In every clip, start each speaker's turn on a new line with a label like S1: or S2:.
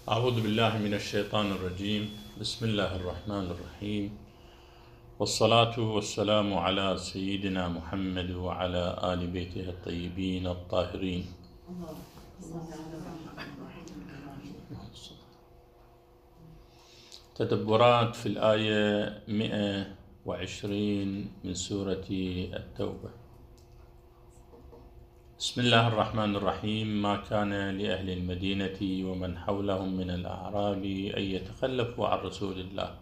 S1: أعوذ بالله من الشيطان الرجيم. بسم الله الرحمن الرحيم، والصلاة والسلام على سيدنا محمد وعلى آل بيته الطيبين الطاهرين. تدبرات في الآية 120 من سورة التوبة. بسم الله الرحمن الرحيم. ما كان لأهل المدينة ومن حولهم من الأعراب أن يتخلفوا عن رسول الله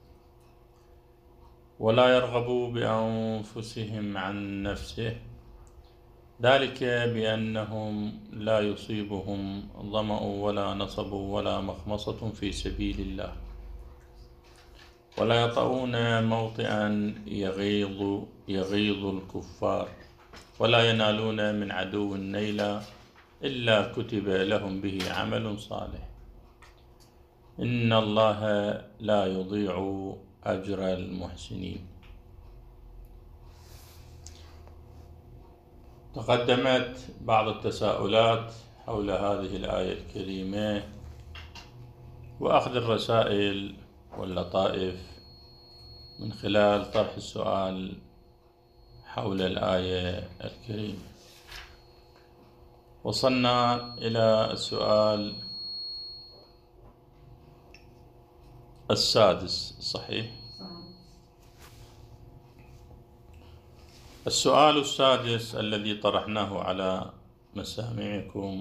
S1: ولا يرغبوا بأنفسهم عن نفسه، ذلك بأنهم لا يصيبهم ظمأ ولا نصب ولا مخمصة في سبيل الله ولا يطؤون موطئا يغيظ الكفار ولا ينالون من عدو نيلا إلا كتب لهم به عمل صالح، إن الله لا يضيع أجر المحسنين. تقدمت بعض التساؤلات حول هذه الآية الكريمة وأخذ الرسائل واللطائف من خلال طرح السؤال حول الآية الكريمة. وصلنا إلى السؤال السادس، صحيح؟ السؤال السادس الذي طرحناه على مسامعكم: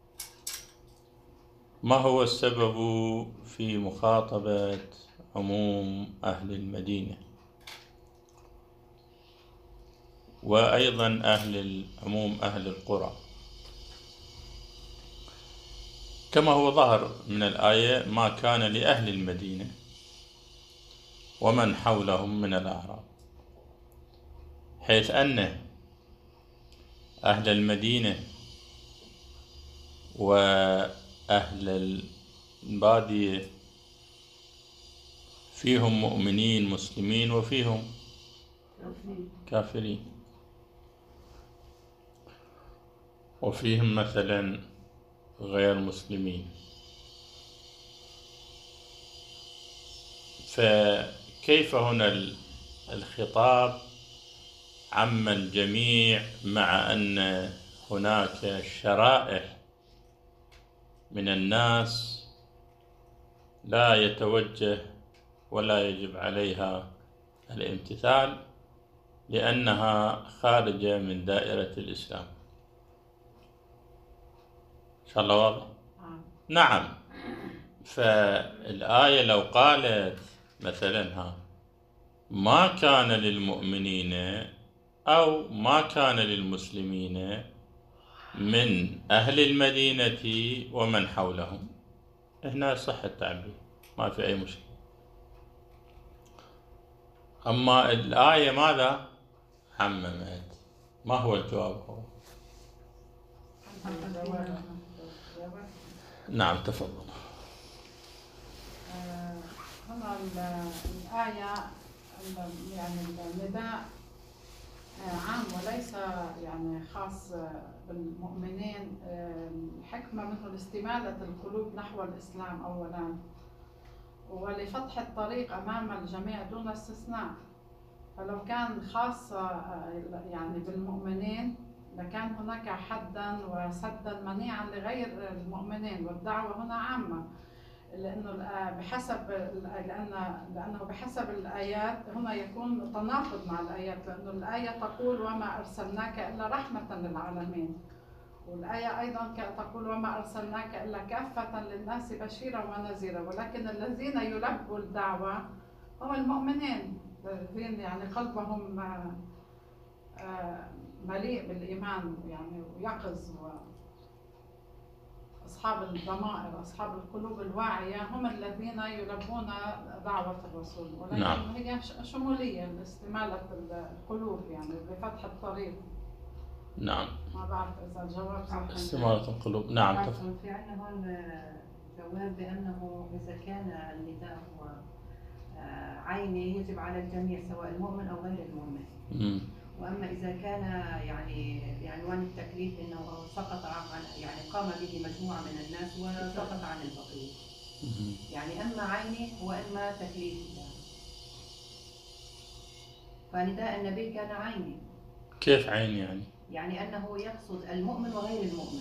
S1: ما هو السبب في مخاطبة عموم أهل المدينة وأيضا عموم أهل القرى؟ كما هو ظهر من الآية: ما كان لأهل المدينة ومن حولهم من الأعراب، حيث أن أهل المدينة وأهل البادية فيهم مؤمنين مسلمين وفيهم كافرين، وفيهم مثلا غير مسلمين. فكيف هنا الخطاب عم الجميع مع أن هناك شرائح من الناس لا يتوجه ولا يجب عليها الامتثال لأنها خارجة من دائرة الإسلام؟ إن شاء الله واضح؟ نعم. فالآية لو قالت مثلا ما كان للمؤمنين أو ما كان للمسلمين من أهل المدينة ومن حولهم، هنا صح التعبير، ما في أي مشكلة. أما الآية ماذا عممت؟ ما هو الجواب؟ هو نعم، تفضل.
S2: هنا الآية يعني النداء عام وليس يعني خاص بالمؤمنين. الحكمة منه لاستمالة القلوب نحو الإسلام أولا، ولفتح الطريق أمام الجميع دون استثناء. فلو كان خاص يعني بالمؤمنين لكان هناك حدا وسدا منيعا لغير المؤمنين، والدعوة هنا عامة، لأنه بحسب الآيات هنا يكون تناقض مع الآيات، لأنه الآية تقول وما أرسلناك إلا رحمة للعالمين، والآية أيضا تقول وما أرسلناك إلا كافة للناس بشيرا ونذيرا، ولكن الذين يلبوا الدعوة هم المؤمنين الذين يعني قلبهم مليء بالإيمان يعني ويقظ، أصحاب الضمائر أصحاب القلوب الواعية هم الذين يلبون دعوة الرسول، ولكن نعم. هي شمولية لاستمالة القلوب يعني بفتح الطريق.
S1: نعم.
S2: ما بعرف إذا الجواب صح.
S1: استمالة القلوب. نعم.
S3: في عندنا هون جواب بأنه إذا كان النداء هو عيني يجب على الجميع سواء المؤمن أو غير المؤمن. واما اذا كان يعني بعنوان التكليف انه سقط عن يعني قام به مجموعه من الناس وسقط عن البقيه. يعني اما عيني واما تكليفي. فنداء النبي كان عيني.
S1: كيف عيني يعني؟
S3: يعني انه يقصد المؤمن وغير المؤمن.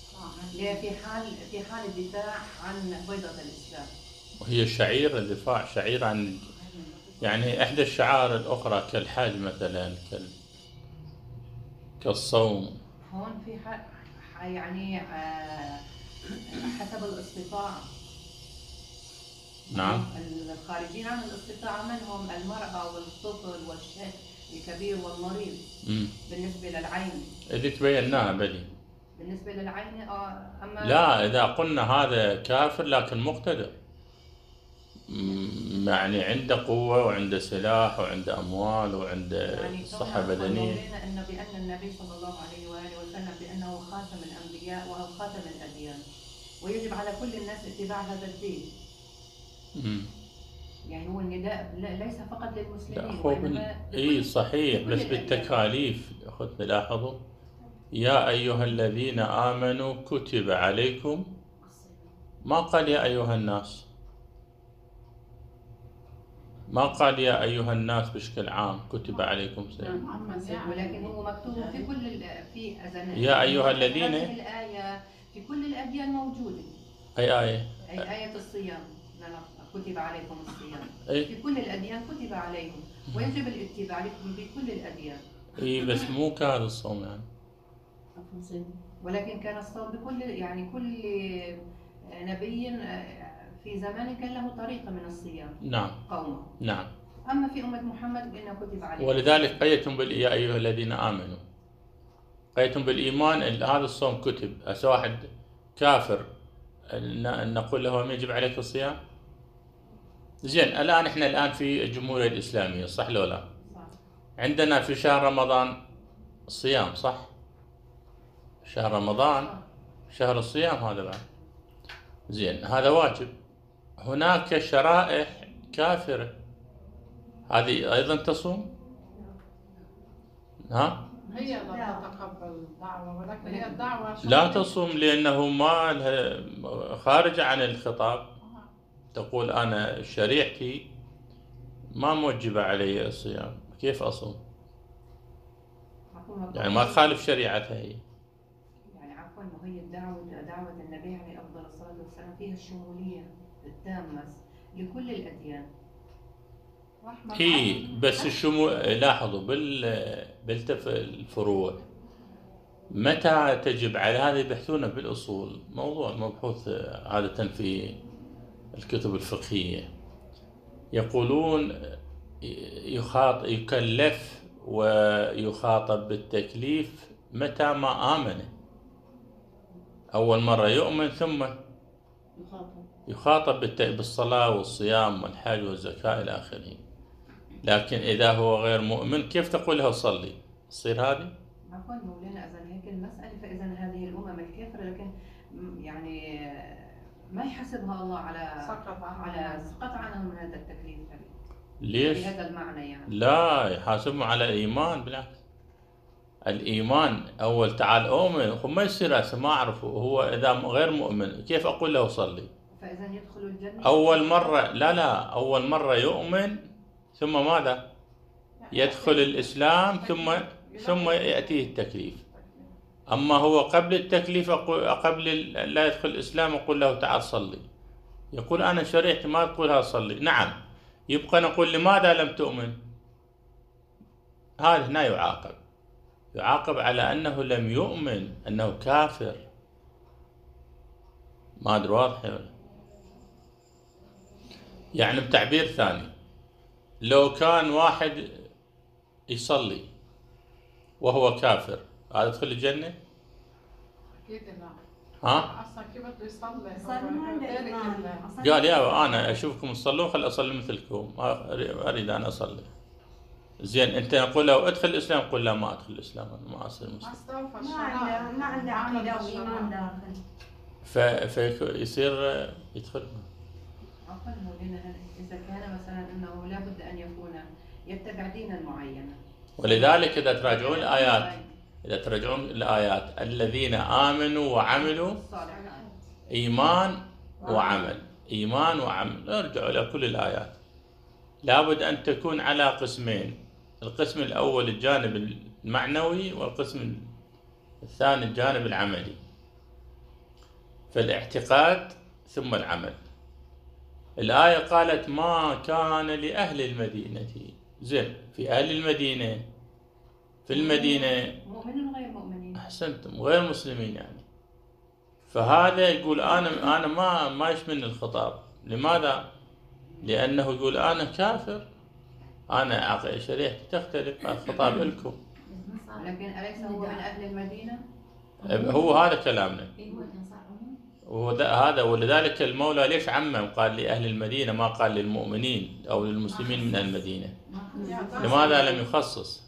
S3: في حال الدفاع عن بيضة الاسلام.
S1: وهي شعير الدفاع، شعير عن يعني إحدى الشعائر الأخرى كالحج مثلا كالصوم.
S3: هون في يعني حسب الاستطاعة.
S1: نعم.
S3: الخارجين عن الاستطاعة من هم؟ المرأة والطفل والشيخ الكبير والمريض. بالنسبة للعين
S1: إذا تبيناها بدي.
S3: بالنسبة للعين أما
S1: لا، إذا قلنا هذا كافر لكن مقتدر، يعني عنده قوة وعنده سلاح وعنده أموال وعنده
S3: يعني
S1: صحة بدنية.
S3: إن بأن النبي صلى الله عليه وآله وسلم بأنه خاتم الأنبياء وهو خاتم الأديان، ويجب على كل الناس اتباع هذا الدين. يعني هو النداء ليس فقط للمسلمين.
S1: إيه صحيح، بس بالتكاليف أخذ تلاحظوا يا أيها الذين آمنوا كتب عليكم، ما قال يا أيها الناس، ما قال يا أيها الناس بشكل عام كتب عليكم
S3: ولكن هو مكتوب في كل في أذان
S1: يا أيها الذين.
S3: هذه الآية في كل الأديان موجودة.
S1: أي آية؟
S3: أي آية الصيام. كتب عليكم الصيام.
S1: أي؟
S3: في كل الأديان كتب عليكم ويجب الاتباع لكم في كل الأديان.
S1: إيه بس مو كان الصوم يعني.
S3: ولكن كان الصوم بكل يعني كل نبي في زمان كان له طريقة من الصيام.
S1: نعم.
S3: قومه.
S1: نعم.
S3: أما في أمة محمد إنه كتب عليه.
S1: ولذلك قيدتم يا أيها الذين آمنوا، قيدتم بالإيمان هذا الصوم كتب. هسه واحد كافر نقول له ما يجب عليك الصيام؟ زين، الآن إحنا الآن في الجمهورية الإسلامية، صح لو لا؟
S3: صح.
S1: عندنا في شهر رمضان الصيام، صح؟ شهر رمضان شهر الصيام هذا بعد. زين، هذا واجب. هناك شرائح كافرة، هذه أيضا تصوم؟ ها؟
S2: هي لا تتقبل الدعوة، ولكن هي الدعوة
S1: لا تصوم لأنه ما لها خارجة عن الخطاب. تقول أنا شريعتي ما موجبة علي الصيام، كيف أصوم؟ يعني ما تخالف شريعتها هي.
S3: يعني عفوا هي دعوة النبي عليه أفضل الصلاة والسلام فيها الشمولية التامة لكل الأديان.
S1: هي بس الشمول لاحظوا بالفروع متى تجب على هذا يبحثونه بالأصول، موضوع مبحوث عادة في الكتب الفقهية. يقولون يكلف ويخاطب بالتكليف متى ما آمن. أول مرة يؤمن ثم يخاطب بالصلاة والصيام والحج والزكاة إلى آخره. لكن إذا هو غير مؤمن كيف تقول له صلي؟ تصير هذه؟
S3: عفوا مولانا، إذا هيك المسألة فإذا هذه الأمم الكافرة لكن يعني ما يحسبها الله على سقط عنهم من هذا التكليف.
S1: ليش؟
S3: بهذا المعنى يعني.
S1: لا، يحاسبهم على الإيمان. بالعكس، الإيمان أول تعال أؤمن، ما يصير هسه ما أعرفه هو إذا غير مؤمن كيف أقول له صلي؟
S3: فإذا يدخل الجنة
S1: أول مرة أول مرة يؤمن ثم ماذا؟ يدخل الإسلام ثم يأتيه التكليف. أما هو قبل التكليف قبل لا يدخل الإسلام أقول له تعال صلي، يقول أنا شريعتي ما تقولها صلي. نعم، يبقى نقول لماذا لم تؤمن؟ هذا هنا يعاقب على أنه لم يؤمن، أنه كافر. ما أدري واضح ولا؟ يعني بتعبير ثاني، لو كان واحد يصلي وهو كافر هذا يدخل الجنة؟
S2: أكيد لا.
S1: ها؟
S2: أصلا كيف بده يصلي؟
S1: قال يا أنا أشوفكم تصلون خل أصلي مثلكم، أريد أن أصلي. زين، أنت نقول له ادخل الإسلام، قل لا ما أدخل الإسلام، أنا ما أصير مسلم.
S3: ما عنده عقيدة وإيمان داخل.
S1: فيصير يدخل.
S3: عفوا مولانا، إذا كان مثلا أنه لا بد أن يكون يتبع دينا معينا
S1: ولذلك إذا تراجعون الآيات الذين آمنوا وعملوا إيمان وعمل، ارجعوا إلى كل الآيات. لابد أن تكون على قسمين، القسم الأول الجانب المعنوي، والقسم الثاني الجانب العملي، فالاعتقاد ثم العمل. الآية قالت ما كان لأهل المدينة، زين، في أهل المدينة، في المدينة
S3: مؤمنين وغير مؤمنين،
S1: أحسنتم، غير مسلمين يعني. فهذا يقول أنا ما يشمل الخطاب. لماذا؟ لأنه يقول أنا كافر، أنا شريعتي تختلف، الخطاب لكم.
S3: لكن أليس هو من أهل المدينة؟
S1: هو هذا كلامنا، هذا. ولذلك المولى ليش عمم قال لأهل المدينة، ما قال للمؤمنين أو للمسلمين من المدينة؟ لماذا لم يخصص؟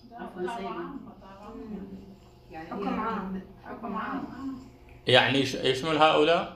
S3: حكم عام
S1: يعني يشمل هؤلاء.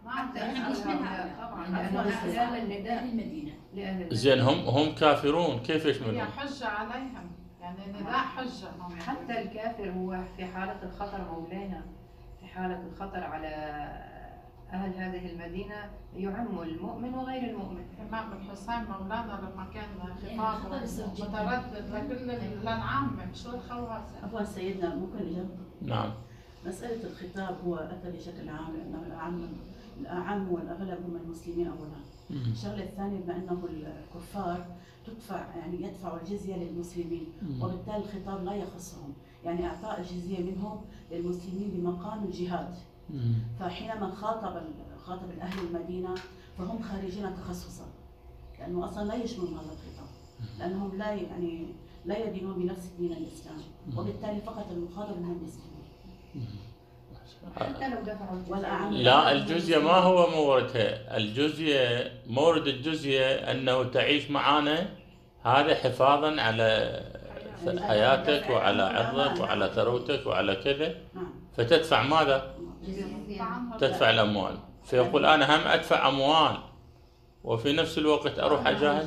S1: زين، هم كافرون، كيف يشملون؟
S2: هي حجة عليهم، يعني نداء حجة.
S3: حتى الكافر هو في حالة الخطر مولانا، في حالة الخطر على أهل هذه المدينة يعم المؤمن وغير المؤمن.
S2: الإمام الحسين مولانا لما كان خطابه متردد لكل للعامة مش للخواص.
S4: عفوا سيدنا، ممكن إجابة؟
S1: نعم.
S4: مسألة الخطاب هو أتى بشكل عام، لأنه الأعم والأغلب هم المسلمين أولا. الشغلة الثانية بما أنه الكفار يدفعوا الجزية للمسلمين، وبالتالي الخطاب لا يخصهم، يعني إعطاء الجزية منهم للمسلمين بمقام الجهاد. فحينما خاطب الأهل المدينة فهم خارجين تخصصا، لأنه أصلا لا يشمل هذا الخطاب، لأنهم لا يدينون بنفس دين الإسلام، وبالتالي فقط المخاطب هم المسلمين.
S3: حتى لو دفعوا
S1: لا، الجزية ما هو موردها. الجزية، مورد الجزية أنه تعيش معنا، هذا حفاظا على حياتك وعلى عرضك وعلى ثروتك وعلى كذا. فتدفع ماذا؟ تدفع الأموال. فيقول أنا هم أدفع أموال وفي نفس الوقت أروح أجاهد.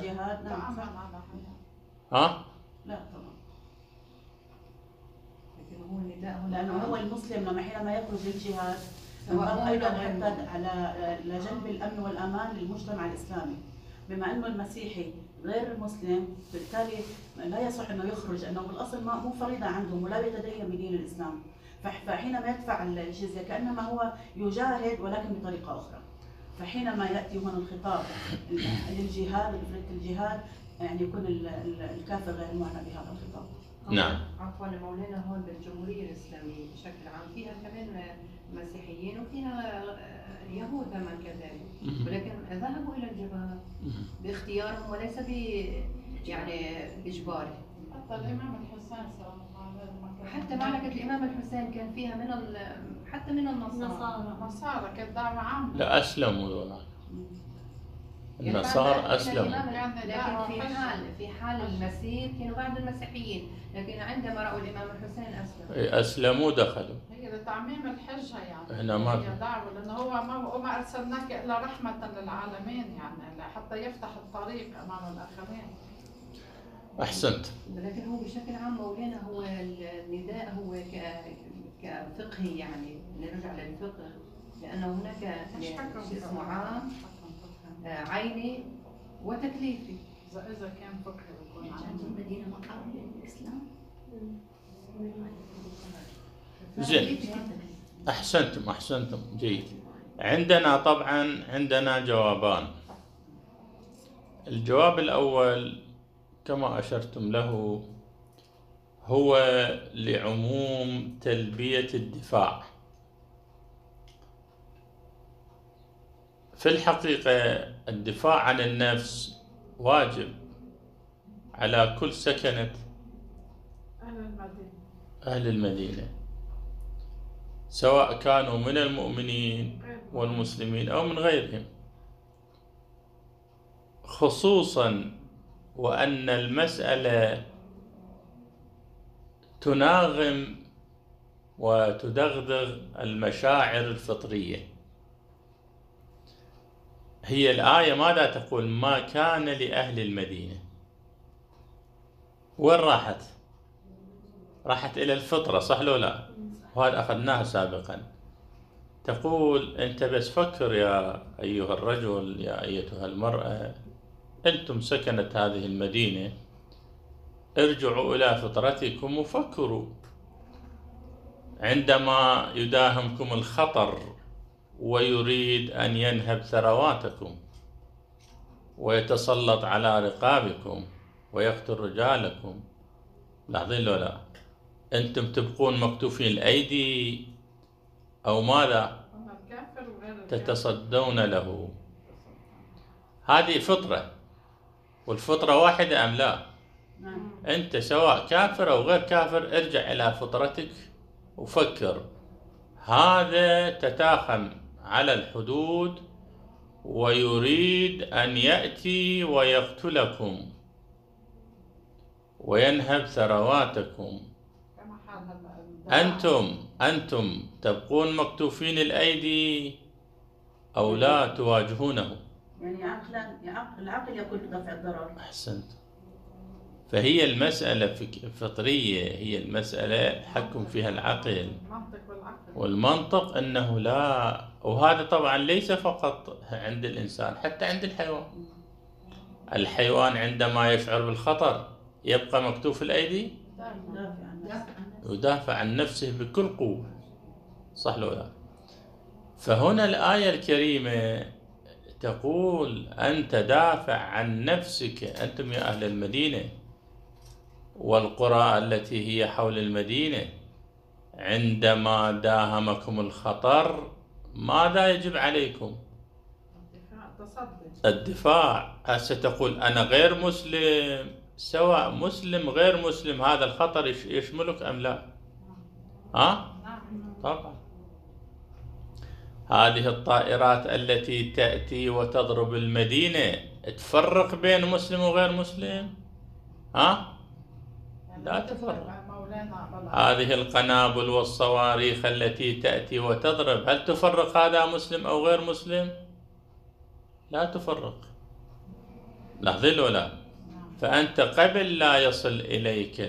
S1: ها؟
S4: لا طبعا، لأنه هو المسلم حينما يخرج للجهاد أيضا حتى على جلب الأمن والأمان للمجتمع الإسلامي. بما أنه المسيحي غير المسلم، بالتالي لا يصح أنه يخرج، أنه بالأصل مو فريضة عندهم ولا يتدين بدين الإسلام. فحينما يدفع الجزية كأنما هو يجاهد ولكن بطريقة أخرى. فحينما يأتي هنا الخطاب للجهاد، الجهاد يعني يكون الكافر غير معنى بهذا الخطاب.
S1: نعم.
S3: عفوا مولانا، هون بالجمهورية الإسلامية بشكل عام فيها كمان مسيحيين وفيها يهود كمان كذلك، ولكن ذهبوا إلى الجبهة باختيارهم وليس بإجباره.
S2: حتى الإمام الحسين سلام الله عليه،
S3: حتى معركة الإمام الحسين كان فيها حتى من النصارى كانت دعوة عامة.
S1: لا، أسلموا ذولا، النصارى أسلموا.
S3: لكن في حال المسير كانوا بعض المسيحيين، لكن عندما رأوا الإمام الحسين
S1: أسلموا دخلوا.
S2: هي لتعميم الحجة يعني.
S1: هنا ما
S2: هي دعوة، لأنه هو ما أرسلناك إلا رحمة للعالمين، يعني حتى يفتح الطريق أمام الآخرين.
S1: أحسنت.
S3: لكن هو بشكل عام مولانا، هو النداء هو كفقهي، يعني نرجع للفقه، لأنه هناك اسمه عام، عيني وتكليفي.
S2: إذا كان فقهي بيكون
S5: عام. المدينة مقام للإسلام.
S1: زين، أحسنتم جيد. عندنا جوابان. الجواب الأول كما أشرتم له هو لعموم تلبية الدفاع. في الحقيقة الدفاع عن النفس واجب على كل سكنة أهل المدينة، سواء كانوا من المؤمنين والمسلمين أو من غيرهم، خصوصا وأن المسألة تناغم وتدغدغ المشاعر الفطرية. هي الآية ماذا تقول؟ ما كان لأهل المدينة. وين راحت؟ راحت إلى الفطرة، صح لو لا؟ وهذا أخذناها سابقا. تقول أنت بس فكر يا أيها الرجل، يا أيتها المرأة، أنتم سكنة هذه المدينة، ارجعوا إلى فطرتكم وفكروا. عندما يداهمكم الخطر ويريد أن ينهب ثرواتكم ويتسلط على رقابكم ويقتل رجالكم، لاحظين لو لا؟ أنتم تبقون مكتوفين الأيدي أو ماذا؟ تتصدون له. هذه فطرة، والفطرة واحدة أم لا؟ أنت سواء كافر أو غير كافر ارجع إلى فطرتك وفكر. هذا تتاخم على الحدود ويريد أن يأتي ويقتلكم وينهب ثرواتكم. أنتم تبقون مكتوفين الأيدي أو لا تواجهونه؟
S4: يعني العقل يقول بدفع الضرر.
S1: أحسنت. فهي المسألة فطرية، هي المسألة حكم فيها العقل والمنطق، أنه لا. وهذا طبعا ليس فقط عند الإنسان، حتى عند الحيوان. الحيوان عندما يشعر بالخطر يبقى مكتوف الأيدي، يدافع عن نفسه بكل قوة، صح لو لا؟ فهنا الآية الكريمة تقول أنت دافع عن نفسك، أنتم يا أهل المدينة والقرى التي هي حول المدينة، عندما داهمكم الخطر ماذا يجب عليكم؟ الدفاع. هسه تقول أنا غير مسلم، سواء مسلم غير مسلم، هذا الخطر يشملك أم لا؟ طبعا. هذه الطائرات التي تأتي وتضرب المدينة تفرق بين مسلم وغير مسلم؟ لا تفرق. هذه القنابل والصواريخ التي تأتي وتضرب، هل تفرق هذا مسلم أو غير مسلم؟ لا تفرق. لاحظين ولا؟ فأنت قبل لا يصل إليك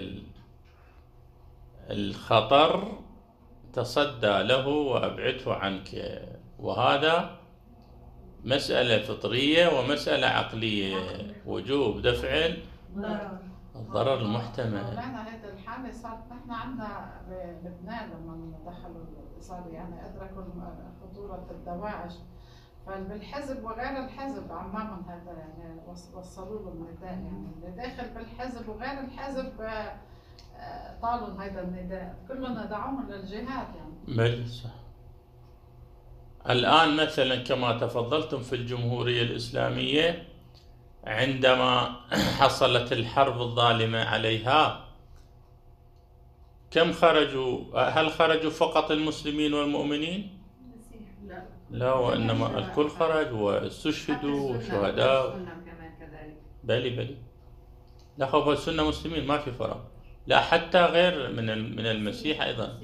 S1: الخطر تصدى له وأبعده عنك. وهذا مسألة فطرية ومسألة عقلية، وجوب دفع الضرر المحتمل.
S2: مولانا هذه الحالة صارت نحن عندنا بلبنان لما دخلوا صار يعني أدركوا خطورة الدواعش، فبالحزب وغير الحزب عمامهم هذا يعني وصلوا له النداء، يعني اللي داخل بالحزب وغير الحزب طالوا هذا النداء، كلنا دعوهم للجهاد يعني.
S1: صح. الآن مثلا كما تفضلتم في الجمهورية الإسلامية، عندما حصلت الحرب الظالمة عليها كم خرجوا؟ هل خرجوا فقط المسلمين والمؤمنين؟ لا، وإنما الكل خرج واستشهدوا وشهداء. بلي لا خوف، السنة مسلمين ما في فرق. لا، حتى غير من المسيح أيضا.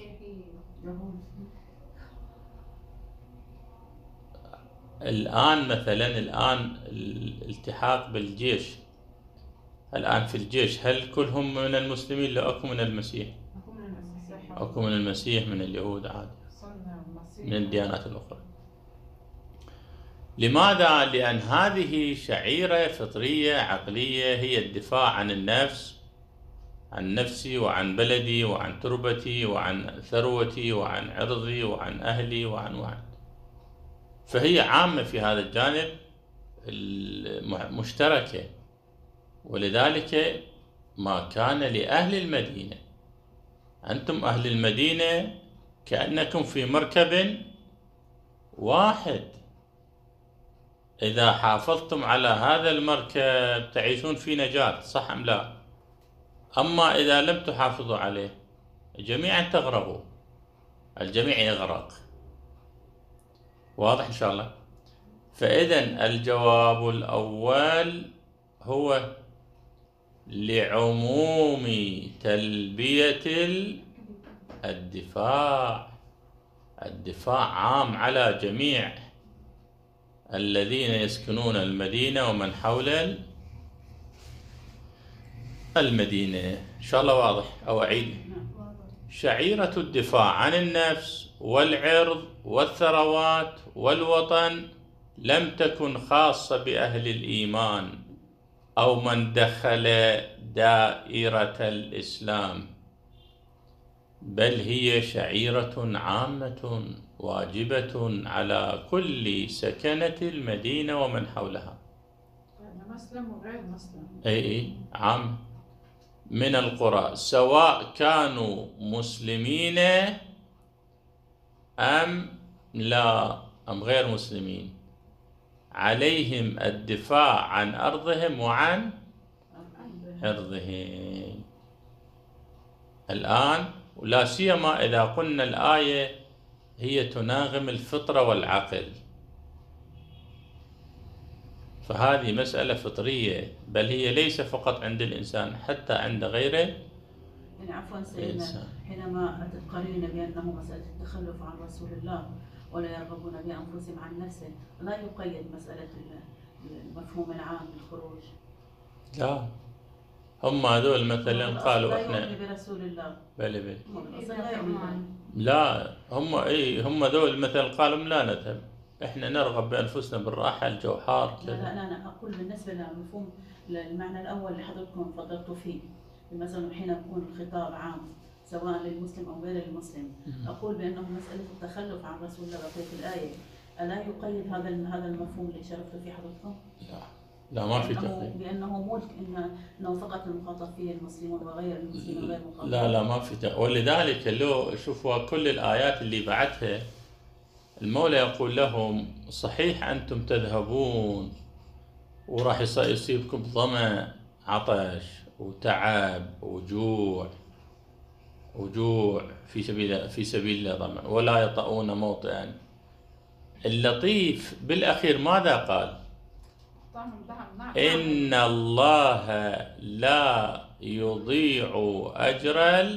S1: الآن مثلا الالتحاق بالجيش، الآن في الجيش هل كلهم من المسلمين لا أكو من المسيح؟ أكو من المسيح، من اليهود عادي، من الديانات الأخرى. لماذا؟ لأن هذه شعيرة فطرية عقلية، هي الدفاع عن النفس، عن نفسي وعن بلدي وعن تربتي وعن ثروتي وعن عرضي وعن أهلي وعن فهي عامة في هذا الجانب مشتركة. ولذلك ما كان لأهل المدينة، أنتم أهل المدينة كأنكم في مركب واحد، إذا حافظتم على هذا المركب تعيشون في نجاة، صح أم لا؟ أما إذا لم تحافظوا عليه جميعا تغرقوا، الجميع يغرق. واضح إن شاء الله؟ فإذن الجواب الأول هو لعموم تلبية الدفاع. الدفاع عام على جميع الذين يسكنون المدينة ومن حول المدينة. إن شاء الله واضح أو أعيد؟ شعيرة الدفاع عن النفس والعرض والثروات والوطن لم تكن خاصة بأهل الإيمان أو من دخل دائرة الإسلام، بل هي شعيرة عامة واجبة على كل سكنة المدينة ومن حولها.
S2: يعني مسلم وغير مسلم.
S1: أي عام من القرى، سواء كانوا مسلمين أم لا أم غير مسلمين، عليهم الدفاع عن أرضهم وعن عرضهم. الآن ولا سيما إذا قلنا الآية هي تناغم الفطرة والعقل، فهذه مسألة فطرية، بل هي ليس فقط عند الإنسان حتى عند غيره.
S4: يعني عفوا سيدنا، حينما تقررين بأنه مسألة التخلف عن رسول الله ولا يرغبون بأنفسهم عن نفسه، لا يقيد مسألة المفهوم العام للخروج.
S1: لا، هم هذول مثلا قالوا احنا
S4: لا يؤمن برسول الله.
S1: بلي
S4: لا يؤمن.
S1: لا، هم ذول مثلا قالوا لا نذهب، احنا نرغب بانفسنا بالراحه، الجو حار كذا.
S4: لا انا اقول بالنسبه لمفهوم المعنى الاول اللي حضرتكم فضلتوا فيه، مثلا حين يكون الخطاب عام سواء للمسلم او غير المسلم، اقول بانه مساله التخلف عن رسول الله في الايه الا يقيد هذا المفهوم اللي شرفتوا فيه حضرتكم؟
S1: لا ما في تقييد،
S4: بانه ملك انه فقط المخاطب فيه المسلمون وغير المسلمين غير مخاطب.
S1: لا ما في تقييد. ولذلك لو شوفوا كل الايات اللي بعدها المولى يقول لهم صحيح انتم تذهبون وراح يصيبكم ظمأ عطش وتعب وجوع في سبيل الله ظمأ ولا يطؤون موطئا. اللطيف بالاخير ماذا قال؟ إن الله لا يضيع أجر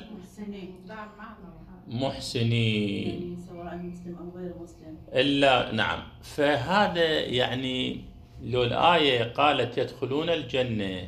S1: المحسنين
S4: سواء مسلم أو غير مسلم
S1: إلا. نعم، فهذا يعني لو الآية قالت يدخلون الجنة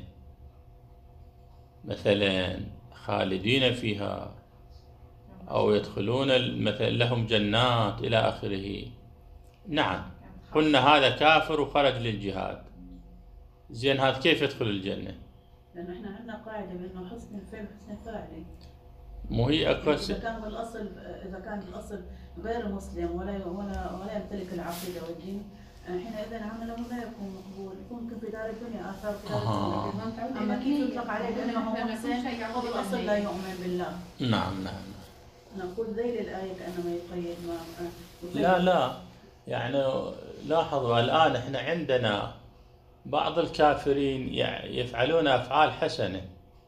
S1: مثلا خالدين فيها أو يدخلون مثلا لهم جنات إلى آخره، نعم قلنا هذا كافر وخرج للجهاد، زين هذا كيف يدخل الجنة؟
S4: لأن احنا عندنا قاعدة بأنه حسن الفعل حسن الفاعل.
S1: مو هي أكثر؟
S4: إذا كان الأصل غير مسلم ولا يمتلك العقيدة والدين، حينئذ عمله لا يكون مقبول، يمكن في دار الدنيا آثار في دار الدنيا. أما كيف يطلق عليه بأنه محسن هو بالأصل لا يؤمن بالله؟
S1: نعم.
S4: نقول ذيل الآية كأنما يقيد ما
S1: لا يعني لاحظوا الآن احنا عندنا بعض الكافرين يفعلون أفعال حسنة.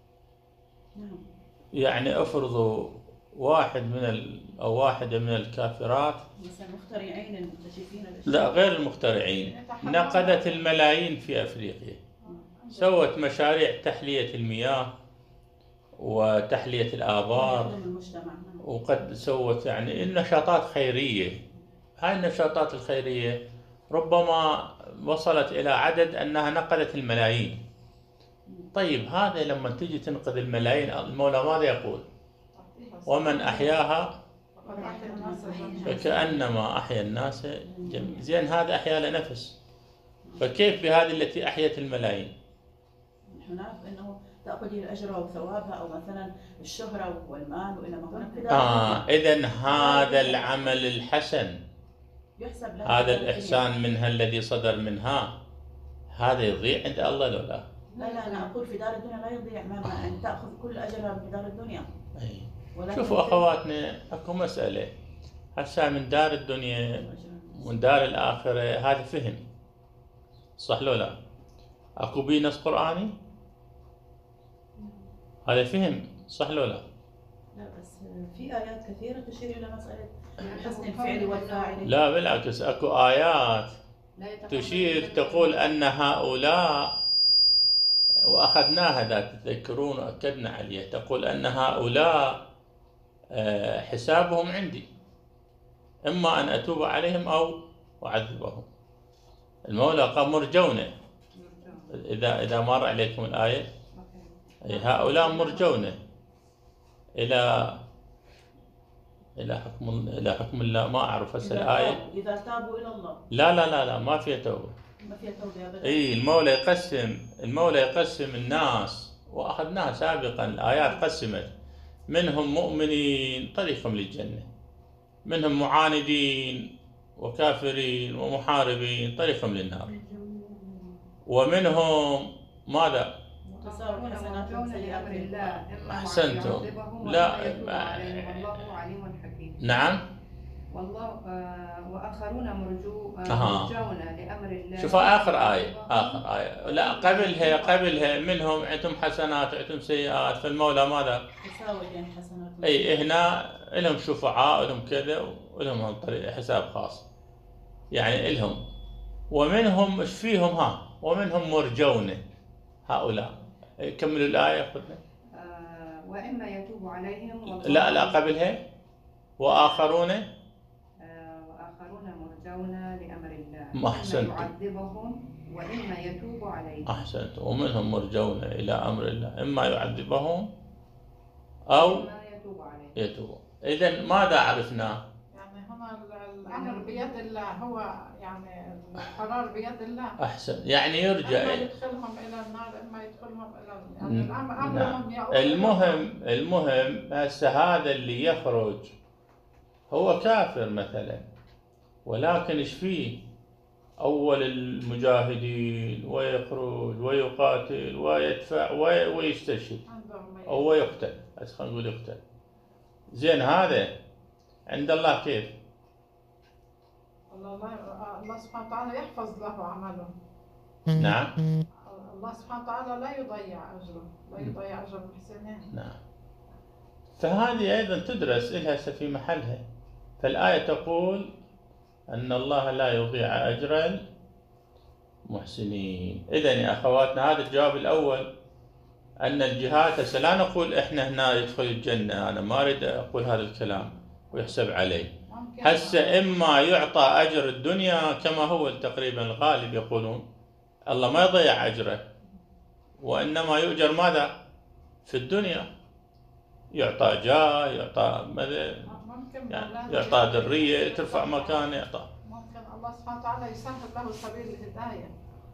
S1: يعني افرضوا واحدة من الكافرات
S4: مثلا مخترعين المكتشفين
S1: لا غير المخترعين نقدت الملايين في أفريقيا، سوت مشاريع تحلية المياه وتحلية الآبار، وقد سوت يعني النشاطات خيرية. هاي النشاطات الخيرية ربما وصلت إلى عدد أنها نقلت الملايين. طيب هذا لما تجي تنقذ الملايين المولى ماذا يقول؟ ومن أحياها فكأنما أحيا الناس جميعا. زين هذا أحيا لنفس، فكيف بهذه التي أحيت الملايين؟
S4: نحن نعرف أنه تأخذ الأجر وثوابها أو مثلا الشهرة والمال وإلى ما هناك.
S1: إذن هذا العمل الحسن، هذا الإحسان منها الذي صدر منها، هذا يضيع عند الله لو لا؟
S4: لا أنا أقول في دار الدنيا لا يضيع أن تأخذ كل أجرها في دار الدنيا.
S1: شوفوا أخواتنا أكو مسألة هسه من دار الدنيا ومن دار الآخرة، هذا فهم صح لو لا؟ أكو بي نص قرآني هذا فهم صح لو لا؟
S4: لا بس في آيات كثيرة تشير إلى مسألة حسن الفعل والفاعل.
S1: لا بالعكس أكو آيات تشير تقول أن هؤلاء، وأخذناها ذات تذكرون وأكدنا عليها، تقول أن هؤلاء حسابهم عندي، إما أن أتوب عليهم أو أعذبهم. المولى قال مرجون، إذا مر عليكم الآية هؤلاء مرجون إلى إلى حكم الله. ما أعرف هسه الآية.
S4: إذا تابوا إلى الله.
S1: لا ما فيها توبة.
S4: ما فيها توبة أبدا.
S1: المولى يقسم الناس، وأخذناها سابقا. الآيات قسمت: منهم مؤمنين طريقهم للجنة، منهم معاندين وكافرين ومحاربين طريقهم للنار، ومنهم ماذا؟
S3: تساوي حسناتهم سيئات الله.
S1: أحسنتم. لا
S3: والله عليم حكيم.
S1: نعم.
S3: والله وآخرون مرجون لأمر الله.
S1: شوف آخر آية. لا قبلها منهم عندهم حسنات وعندهم سيئات. فالمولى ماذا؟
S4: تساوي يعني حسنات.
S1: هنا لهم شفعاء ولهم كذا ولهم طريق حساب خاص، يعني لهم. ومنهم ايش فيهم؟ ومنهم مرجون. هؤلاء كملوا الآية خذنا.
S3: وإما يتوب عليهم.
S1: لا قبلها وآخرون
S3: مرجون لأمر الله.
S1: ما أحسنتم.
S3: إما يعذبهم وإما يتوب عليهم.
S1: أحسنتم. ومنهم مرجون إلى أمر الله، إما يعذبهم أو يتوب. إذن ماذا عرفنا؟
S2: يعني هنا الأمر بيد الله، هو يعني القرار بيد الله.
S1: أحسن. يعني يرجع.
S2: إما يدخلهم إلى النار إما يدخلهم إلى يعني الأمر.
S1: المهم هسه هذا اللي يخرج هو كافر مثلا، ولكن ايش فيه؟ أول المجاهدين ويخرج ويقاتل ويدفع ويستشهد أو يقتل. خلينا نقول يقتل. زين هذا عند الله كيف؟
S2: الله سبحانه وتعالى يحفظ له عمله.
S1: نعم.
S2: الله سبحانه وتعالى لا يضيع أجر المحسنين.
S1: نعم. فهذه أيضا تدرس لها في محلها. فالآية تقول أن الله لا يضيع أجر المحسنين. إذن يا أخواتنا هذا الجواب الأول، أن الجهاد هسه لا نقول إحنا هنا يدخل الجنة. أنا ما أريد أقول هذا الكلام ويحسب عليه. هسه إما يعطى أجر الدنيا كما هو تقريبا الغالب يقولون، الله ما يضيع أجره، وإنما يؤجر ماذا؟ في الدنيا. يعطى جاه، يعطى يعني يعطى ذرية ترفع مكانه، يعطى.
S2: ممكن الله سبحانه وتعالى يسهل له سبيل الهداية.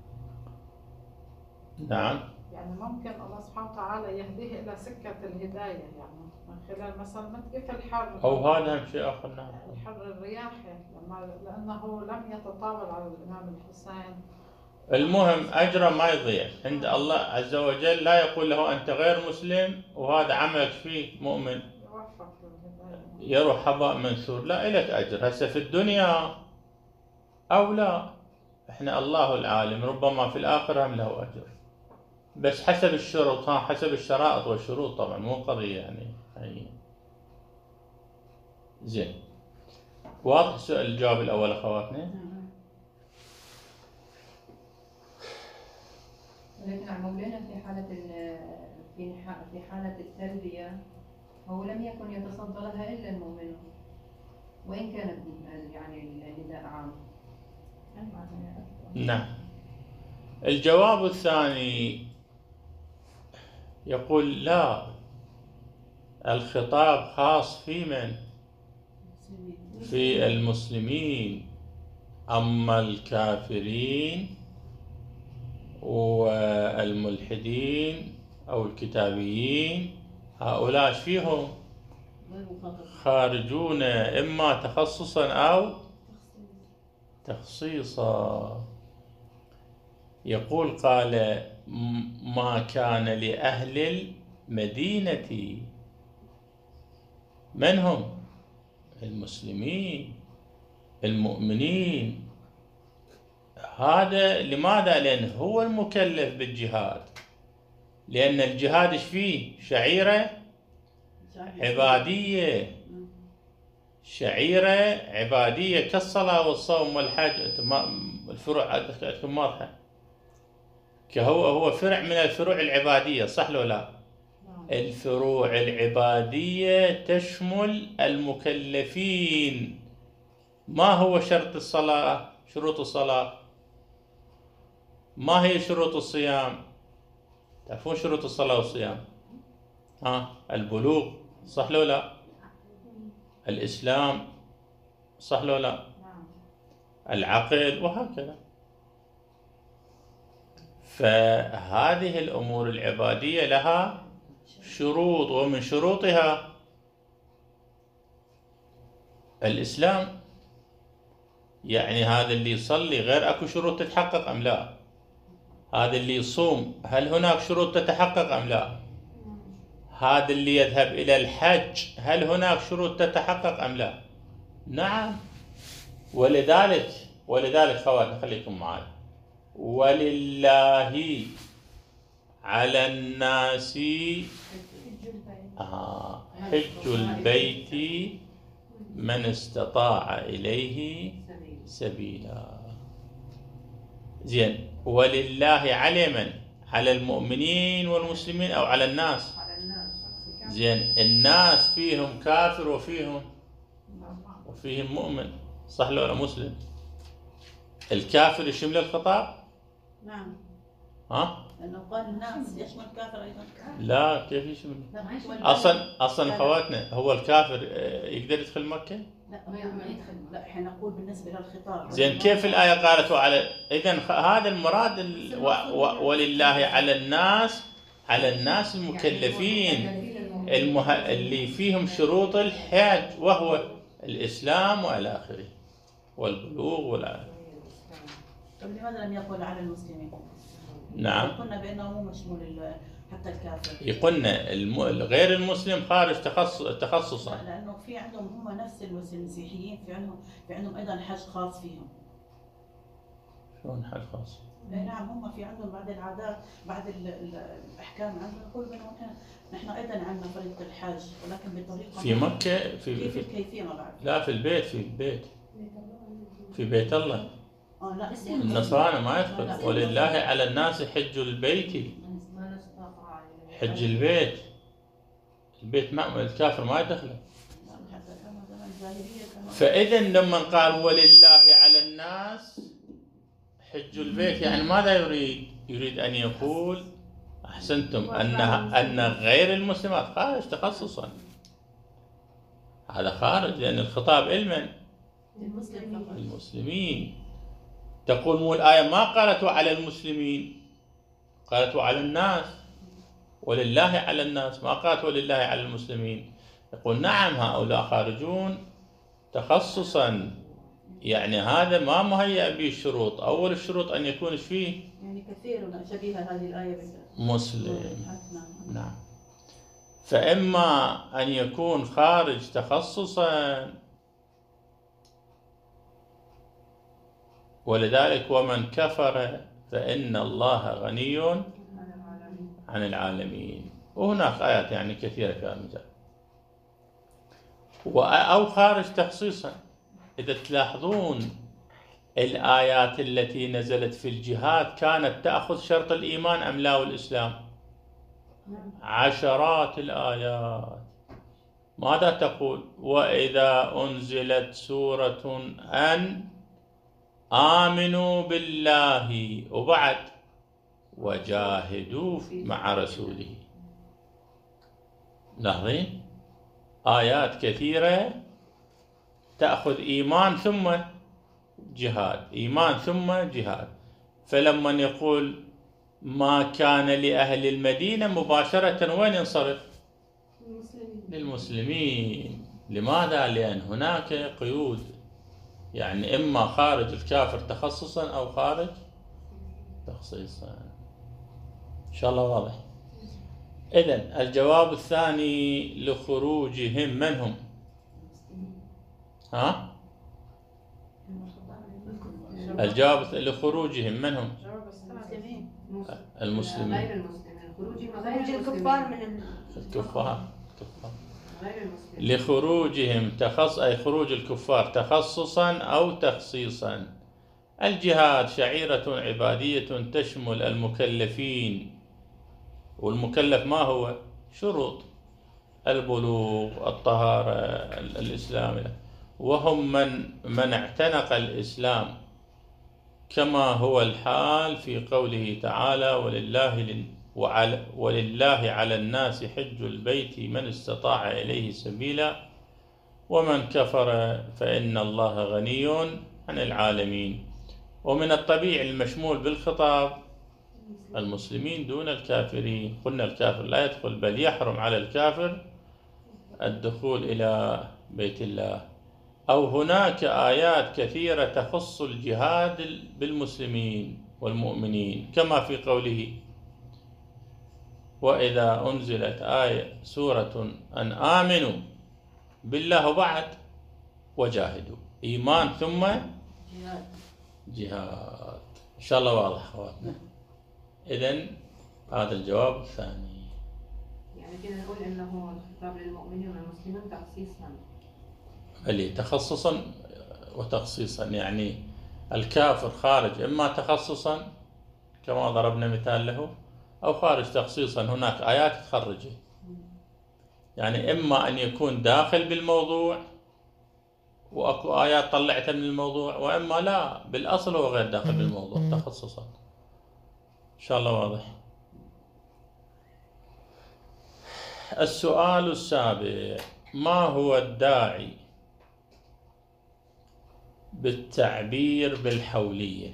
S1: نعم.
S2: يعني ممكن الله سبحانه وتعالى يهديه إلى سكة الهداية، يعني من خلال مثلا كيف الحر
S1: أو هذا شيء آخر. نعم.
S2: الحر الرياحي لأنه لم يتطاول على الإمام الحسين.
S1: المهم أجره ما يضيع عند الله عز وجل. لا يقول له أنت غير مسلم وهذا عملك فيه مؤمن يروح هباء منثور. لا، إلك أجر هسه في الدنيا أو لا. إحنا الله العالم، ربما في الآخرة هم له أجر، بس حسب الشروط. حسب الشرائط والشروط طبعا، مو قضية يعني. زين، واضح الجواب الأول أخواتنا؟
S3: لكن مولانا في حالة التربية هو لم يكن يتصدى لها إلا المؤمنون، وإن كانت يعني النداء عام.
S1: نعم. الجواب الثاني يقول لا، الخطاب خاص في من؟ في المسلمين. أما الكافرين والملحدين أو الكتابيين هؤلاء فيهم خارجون إما تخصصا أو تخصيصا. يقول قال ما كان لأهل المدينة، من هم؟ المسلمين المؤمنين. هذا لماذا؟ لأن هو المكلف بالجهاد، لأن الجهاد ايش فيه؟ شعيرة عبادية. شعيرة عبادية كالصلاة والصوم والحج. الفروع عندكم واضحة. هو فرع من الفروع العبادية، صح لو لا؟ الفروع العبادية تشمل المكلفين. ما هو شرط الصلاة؟ شروط الصلاة؟ ما هي شروط الصيام؟ تعرفون شروط الصلاة والصيام؟ البلوغ، صح لو لا؟ الإسلام، صح لو لا؟ العقل، وهكذا. فهذه الأمور العبادية لها شروط، ومن شروطها الإسلام. يعني هذا اللي يصلي غير أكو شروط تتحقق أم لا؟ هذا اللي يصوم هل هناك شروط تتحقق أم لا؟ هذا اللي يذهب إلى الحج هل هناك شروط تتحقق أم لا؟ نعم. ولذلك خواتي خليكم معي. ولله على الناس حج البيت من استطاع إليه سبيلا. زين، ولله على من؟ على المؤمنين والمسلمين أو على الناس؟
S3: على الناس.
S1: زين، الناس فيهم كافر وفيهم مؤمن، صح ولا مسلم؟ الكافر يشمل الخطاب؟
S4: نعم.
S1: ها؟
S4: لأنه قال الناس يشمل الكافر أيضا.
S1: لا، كيف يشمل؟
S4: لا،
S1: أصلا خواتنا، هو الكافر يقدر يدخل مكة؟
S4: لا ما يدخل. لا، احنا نقول بالنسبة للخطاب.
S1: زين، كيف الآية قالت وعلى؟ إذن هذا المراد ولله على الناس المكلفين اللي فيهم شروط الحج، وهو الإسلام وإلى آخره، والبلوغ والآخر.
S4: طب لماذا لم يقل على المسلمين؟
S1: نعم.
S4: قلنا بأنه مو مشمول حتى الكافر.
S1: يقولنا غير المسلم خارج تخصصا.
S4: لأنه في عندهم هم نفس المسيحيين في عندهم أيضا حج خاص فيهم.
S1: شلون حج خاص؟
S4: نعم، هم في عندهم بعد العادات، بعد الأحكام عندهم يقول بأنه نحن أيضا عندنا فريضة الحج، ولكن بطريقة
S1: في مكة
S4: كيف الكيفية ما بعرف.
S1: لا، في البيت في بيت الله.
S4: لا،
S1: النصارى ما يدخل. ولله على الناس حج البيت. حج البيت الكافر ما يدخله. فإذا لما قال ولله على الناس حج البيت، يعني ماذا يريد؟ يريد أن يقول أحسنتم أن غير المسلمات خارج تخصصا. هذا خارج، لأن الخطاب لمن؟ المسلمين. تقول مو الآية ما قالت على المسلمين، قالت على الناس. ولله على الناس، ما قالت ولله على المسلمين. يقول نعم، هؤلاء خارجون تخصصا، يعني هذا ما مهيأ به الشروط. أول الشروط أن يكون فيه
S4: يعني كثير شبيهة هذه الآية
S1: مسلم. نعم. فإما أن يكون خارج تخصصا، ولذلك ومن كفر فإن الله غني عن العالمين. وهناك آيات يعني كثيرة في المثال. أو خارج تخصيصا. إذا تلاحظون الآيات التي نزلت في الجهاد كانت تأخذ شرط الإيمان أم لا والإسلام؟ عشرات الآيات. ماذا تقول؟ وإذا أنزلت سورة أن آمنوا بالله وبعد وجاهدوا مع رسوله. لاحظين آيات كثيرة تأخذ إيمان ثم جهاد، إيمان ثم جهاد. فلما يقول ما كان لأهل المدينة مباشرة وين ينصرف؟ للمسلمين. لماذا؟ لأن هناك قيود، يعني إما خارج الكافر تخصصا أو خارج تخصيصا. إن شاء الله واضح. إذن الجواب الثاني لخروجهم من هم؟ ها؟ الجواب لخروجهم من هم؟ المسلمين.
S3: غير المسلمين.
S5: خروج الكفار من
S1: الكفار. لخروجهم أي خروج الكفار تخصصا أو تخصيصا. الجهاد شعيرة عبادية تشمل المكلفين، والمكلف ما هو؟ شروط البلوغ، الطهارة، الإسلام، وهم من اعتنق الإسلام، كما هو الحال في قوله تعالى ولله على الناس حج البيت من استطاع إليه سبيلا. ومن كفر فإن الله غني عن العالمين. ومن الطبيعي المشمول بالخطاب المسلمين دون الكافرين. قلنا الكافر لا يدخل، بل يحرم على الكافر الدخول إلى بيت الله. أو هناك آيات كثيرة تخص الجهاد بالمسلمين والمؤمنين، كما في قوله: وإذا أنزلت آية سورة أن آمنوا بالله وبعد وجاهدوا. إيمان ثم جهاد. إن شاء الله واضح أخواتنا. إذن هذا الجواب الثاني.
S3: يعني كده نقول انه الخطاب للمؤمنين والمسلمين تخصيصا.
S1: اللي تخصصا وتخصيصا، يعني الكافر خارج إما تخصصا كما ضربنا مثال له، أو خارج تخصيصا. هناك آيات تخرجه، يعني إما أن يكون داخل بالموضوع وأكو آيات طلعتها من الموضوع، وإما لا، بالأصل هو غير داخل بالموضوع تخصصا. إن شاء الله واضح. السؤال السابع: ما هو الداعي بالتعبير بالحولية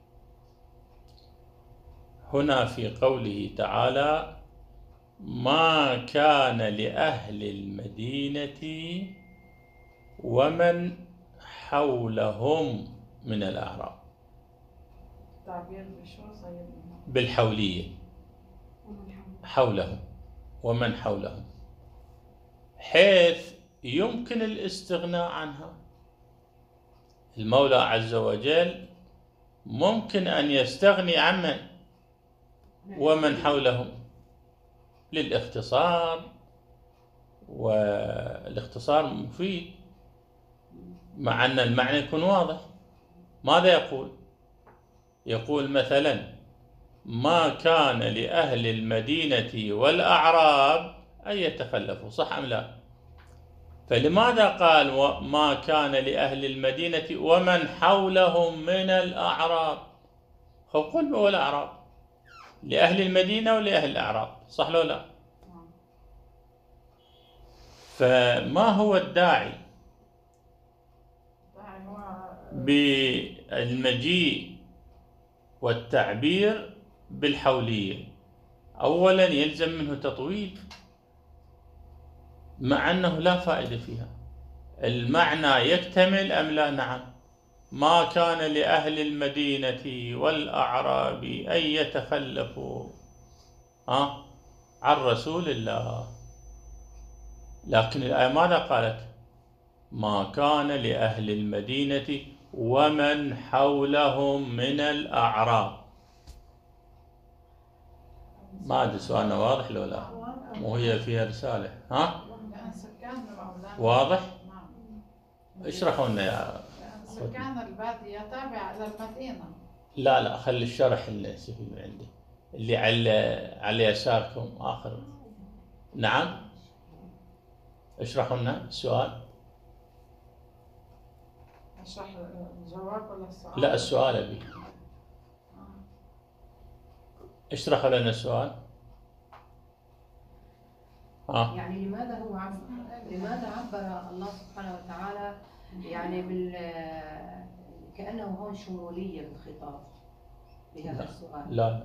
S1: هنا في قوله تعالى: ما كان لأهل المدينة ومن حولهم من الأعراب؟
S2: تعبير بشو سيدنا؟
S1: بالحولية، حولهم ومن حولهم، حيث يمكن الاستغناء عنها. المولى عز وجل ممكن أن يستغني عن من؟ ومن حولهم، للاختصار، والاختصار مفيد مع أن المعنى يكون واضح. ماذا يقول؟ يقول مثلا: ما كان لأهل المدينة والأعراب أن يتخلفوا. صح أم لا؟ فلماذا قال ما كان لأهل المدينة ومن حولهم من الأعراب؟ قل والأعراب، لأهل المدينة ولأهل الأعراب، صح لو لا؟ فما هو الداعي بالمجيء والتعبير بالحولية؟ أولا يلزم منه تطويل، مع أنه لا فائدة فيها. المعنى يكتمل أم لا؟ نعم. ما كان لأهل المدينة والأعراب أن يتخلفوا عن رسول الله. لكن الآية ماذا قالت؟ ما كان لأهل المدينة ومن حولهم من الأعراب. ما أدري سؤالنا واضح لو لا؟ مو هي فيها رسالة؟ واضح؟ اشرحوا لنا يا
S2: سكان البادية تابع للمدينة.
S1: لا خلي الشرح اللي عندي، اللي على يساركم آخر. نعم، اشرحوا لنا السؤال.
S2: اشرح الجواب ولا السؤال؟
S1: لا، السؤال أبي. اشرحوا لنا السؤال.
S3: يعني لماذا عبر الله سبحانه وتعالى يعني كأنه هون شمولية بالخطاب بهذا السؤال؟
S1: لا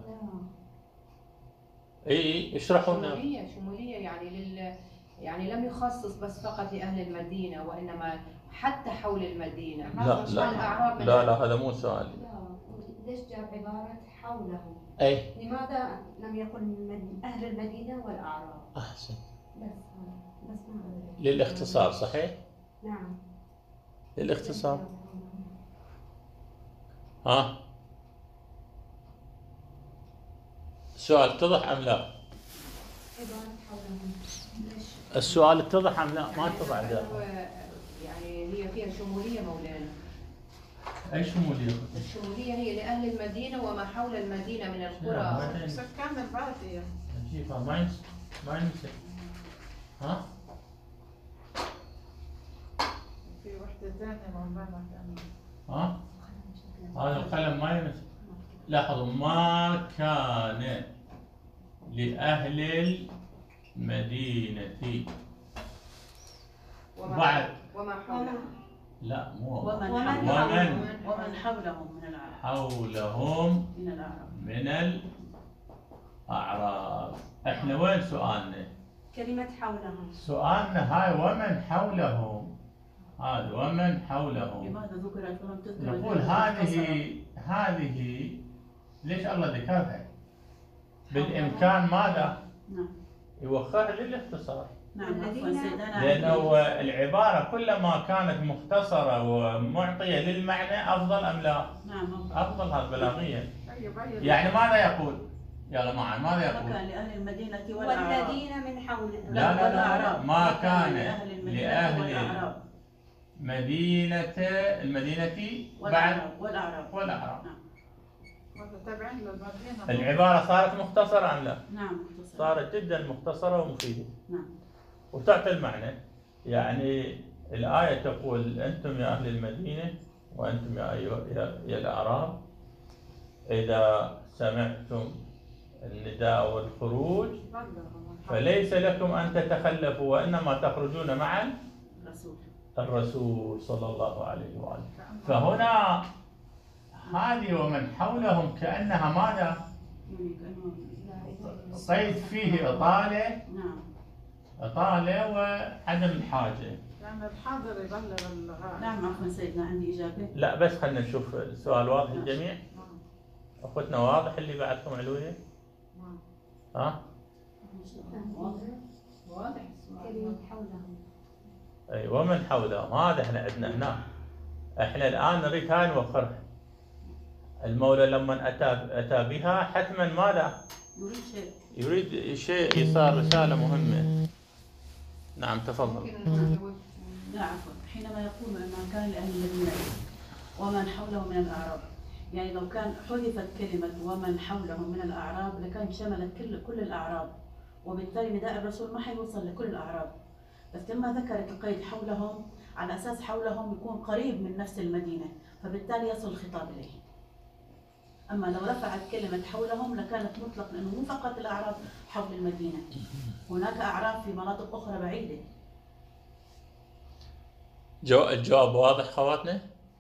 S1: اي اشرحوا لنا.
S3: شمولية يعني لم يخصص بس فقط لأهل المدينة، وإنما حتى حول المدينة.
S1: لا هذا مو سؤال.
S5: ليش جاب عبارة حولهم؟
S1: أي
S5: لماذا لم يقل من أهل المدينة والأعراب؟
S1: أحسن.
S5: بس ما
S1: للاختصار، صحيح؟
S5: نعم،
S1: للاختصار. السؤال اتضح أم لا؟
S5: عبارة حولهم.
S1: السؤال اتضح أم لا؟ ما اتضح ده.
S3: يعني هي فيها شمولية مولانا.
S1: أي شمولية؟
S3: الشمولية هي لأهل المدينة وما حول المدينة من القرى.
S2: سكان البادية.
S1: عجيب، ما يمسك.
S2: في وحدة ثانية مولانا كان.
S1: هذا القلم ما يمسك. لاحظوا: ما كان لأهل المدينة بعد
S3: وما حولهم.
S1: لا مو
S4: ومن حولهم من الأعراب.
S1: حولهم من الأعراب. احنا وين سؤالنا؟
S5: كلمة حولهم.
S1: سؤالنا هاي ومن حولهم. هذا ومن حولهم.
S4: لماذا ذكرت ولم تذكر؟
S1: نقول هذه ليش الله ذكرها؟ بالإمكان ماذا؟
S4: نعم.
S1: يوخرها للاختصار.
S4: نعم عفوا سيدنا.
S1: لأنه العبارة كلما كانت مختصرة ومعطية للمعنى أفضل أم لا؟
S4: نعم
S1: أفضل هذا بلاغيا. يعني ماذا يقول؟ يا جماعة ماذا يقول؟
S4: ما كان لأهل المدينة والأعراب.
S5: والذين من حولهم.
S1: لا ما كان
S4: لأهل
S1: المدينة بعد والأعراب.
S4: نعم.
S1: العبارة صارت مختصرة أم لا؟
S4: نعم مختصرة.
S1: صارت جدا مختصرة ومفيدة.
S4: نعم.
S1: وتعطي المعنى. يعني الآية تقول أنتم يا أهل المدينة وأنتم يا الأعراب إذا سمعتم النداء والخروج فليس لكم أن تتخلفوا وإنما تخرجون مع الرسول صلى الله عليه وآله. فهنا هذه ومن حولهم كأنها ماذا؟ قيد فيه إطالة.
S4: نعم.
S1: إطالة وعدم الحاجة.
S2: يعني الحاضر يبلغ
S4: نعم عفوا سيدنا عندي إجابة.
S1: لا بس خلينا نشوف السؤال واضح للجميع. أخوتنا واضح اللي بعدكم علوية؟ ها؟
S3: واضح.
S5: كلمة حولهم.
S1: أي ومن حولهم هذا احنا عندنا هنا. احنا الآن نريد هاي نوفرها. المولى لما أتى بها حتما ماذا؟ يريد شيء يصار رسالة مهمة. نعم تفضل.
S4: لا عفوا حينما يقول ما كان لأهل المدينة ومن حولهم من الأعراب، يعني لو كان حذفت كلمة ومن حولهم من الأعراب لكان شملت كل الأعراب، وبالتالي نداء الرسول ما حيوصل لكل الأعراب. بس لما ذكرت القيد حولهم على أساس حولهم يكون قريب من نفس المدينة، فبالتالي يصل الخطاب إليه. أما لو رفعت كلمة حولهم لكانت مطلق، لأنه مو فقط الأعراب حول المدينة، هناك أعراب في مناطق أخرى بعيدة.
S1: الجواب واضح خواتنا؟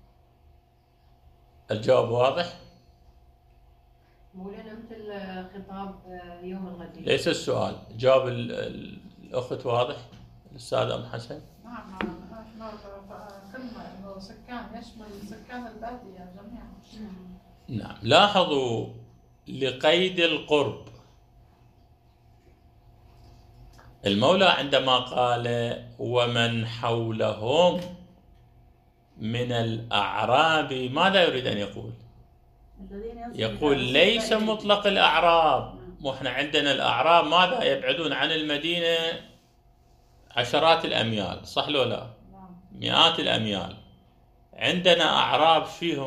S1: الجواب واضح؟
S3: مولانا مثل خطاب يوم الغد.
S1: ليس السؤال، جواب الأخت واضح الأستاذ أم حسن؟
S2: نعم احنا كلمة انه سكان يشمل سكان البادية جميعا.
S1: نعم. لاحظوا لقيد القرب المولى عندما قال ومن حولهم من الأعراب ماذا يريد أن يقول؟ يقول ليس مطلق الأعراب. وإحنا عندنا الأعراب ماذا يبعدون عن المدينة عشرات الأميال، صح لو لا؟ مئات الأميال. عندنا أعراب فيهم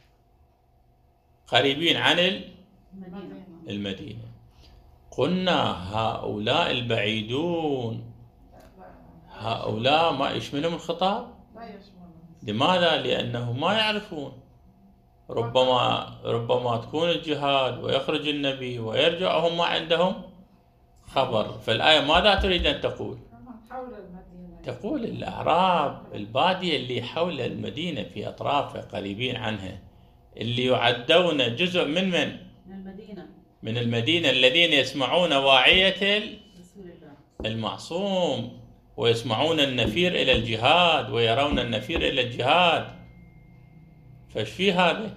S1: قريبين عن المدينة. قلنا هؤلاء البعيدون هؤلاء ما يشملهم الخطاب؟ لماذا؟ لأنه ما يعرفون. ربما تكون الجهاد ويخرج النبي ويرجع وهم ما عندهم خبر. فالآية ماذا تريد أن تقول؟ تقول الأعراب البادية اللي حول المدينة في أطرافها قريبين عنها، اللي يعدون جزء من المدينة الذين يسمعون واعية المعصوم ويسمعون النفير إلى الجهاد ويرون النفير إلى الجهاد. فايش في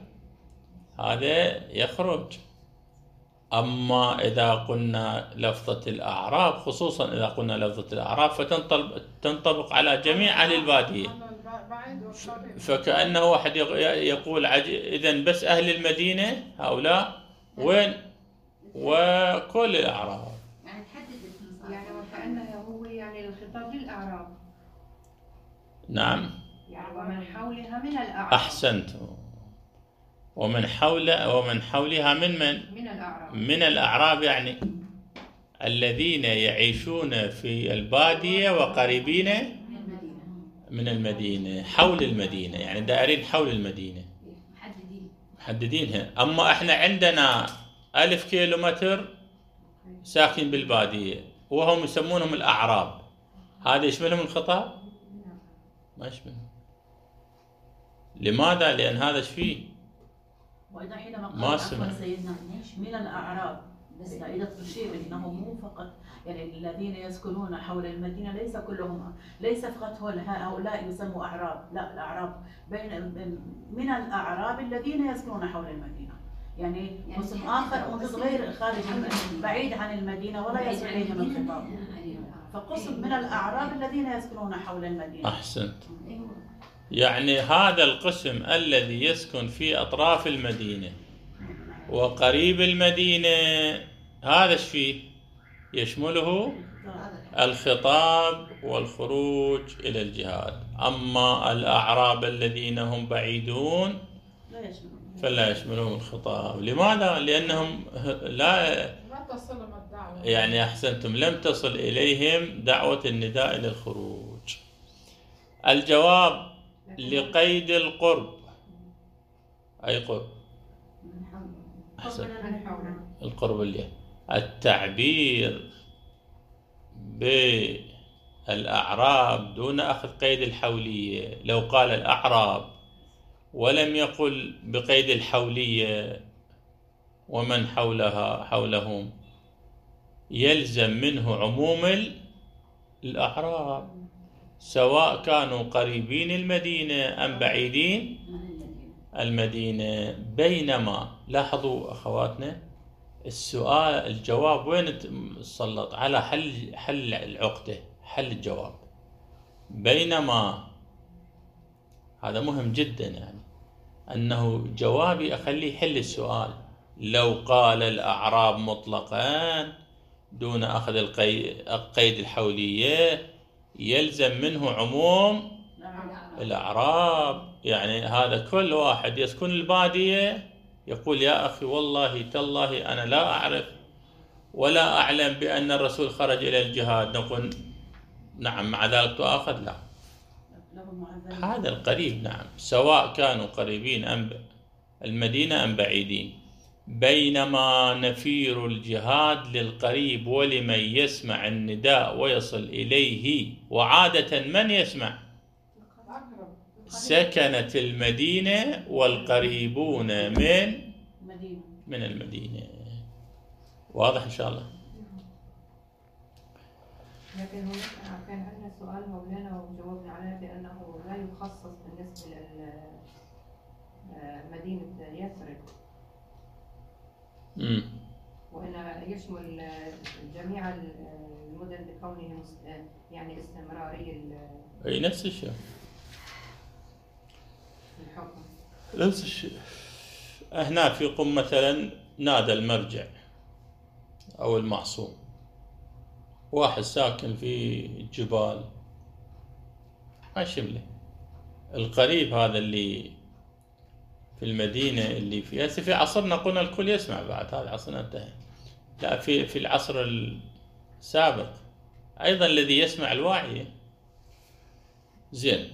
S1: هذا يخرج. أما إذا قلنا لفظة الأعراب، خصوصا إذا قلنا لفظة الأعراب فتنطبق على جميع أهل البادية. فكأنه واحد يقول إذن بس أهل المدينة هؤلاء وين؟ وكل الأعراب.
S3: يعني تحدد يعني وكأنه هو يعني الخطاب للأعراب.
S1: نعم.
S3: يعني ومن حولها من الأعراب.
S1: أحسنتم. ومن حولها من الأعراب يعني الذين يعيشون في البادية وقريبين من المدينة، حول المدينة، يعني دائرين حول المدينة محددينها. أما إحنا عندنا 1000 كيلومتر ساكن بالبادية وهم يسمونهم الأعراب، هذا يشملهم الخطاب؟ ما يشمل. لماذا؟ لأن هذا ايش فيه؟
S4: وإذا حينما
S1: ما
S4: قال
S1: سمع.
S4: عفوا سيدنا من الأعراب، بس إذا تشير أنه مو فقط يعني الذين يسكنون حول المدينة ليس كلهم، ليس فقط هؤلاء يسموا أعراب، لا، الأعراب من الأعراب الذين يسكنون حول المدينة، يعني قسم آخر غير خارج بعيد عن المدينة ولا يصل إليهم الخطاب، فقسم من الأعراب الذين يسكنون حول المدينة.
S1: أحسنت. يعني هذا القسم الذي يسكن في أطراف المدينة وقريب المدينة، هذا ايش فيه؟ يشمله الخطاب والخروج إلى الجهاد. أما الأعراب الذين هم بعيدون فلا يشملهم الخطاب. لماذا؟ لأنهم لا
S2: تصلهم الدعوة.
S1: يعني أحسنتم، لم تصل إليهم دعوة النداء للخروج. الجواب لقيد القرب. أي قرب؟ أحسن. القرب اللي التعبير بالأعراب دون أخذ قيد الحولية. لو قال الأعراب ولم يقل بقيد الحولية ومن حولهم، يلزم منه عموم الأعراب سواء كانوا قريبين المدينة أم بعيدين المدينة. بينما لاحظوا أخواتنا السؤال الجواب وين تسلط على حل العقدة، حل الجواب. بينما هذا مهم جدا، يعني أنه جوابي أخليه يحل السؤال. لو قال الأعراب مطلقا دون أخذ القيد الحولية يلزم منه عموم الأعراب. يعني هذا كل واحد يسكن البادية يقول يا أخي والله تالله أنا لا أعرف ولا أعلم بأن الرسول خرج إلى الجهاد، نقول نعم مع ذلك تؤاخذ؟ لا، هذا القريب نعم، سواء كانوا قريبين أم المدينة أم بعيدين. بينما نفير الجهاد للقريب ولمن يسمع النداء ويصل إليه. وعادة من يسمع؟ سكنة المدينة والقريبون من المدينة. واضح إن شاء الله؟
S3: لكن هناك كان عندنا سؤال مولانا وجاوبنا عليه بأنه لا يخصص بالنسبة لمدينة يثرب، وأنه يشمل جميع المدن بكونه يعني استمرارية
S1: أي نفس الشيء،
S3: الحكم.
S1: نفس الشيء. هنا في قم مثلا نادى المرجع أو المعصوم، واحد ساكن في الجبال ما يشمله. القريب هذا اللي في المدينة اللي في عصرنا قلنا الكل يسمع، بعد هذا عصرنا انتهى. لا، في العصر السابق أيضا الذي يسمع الواعي. زين،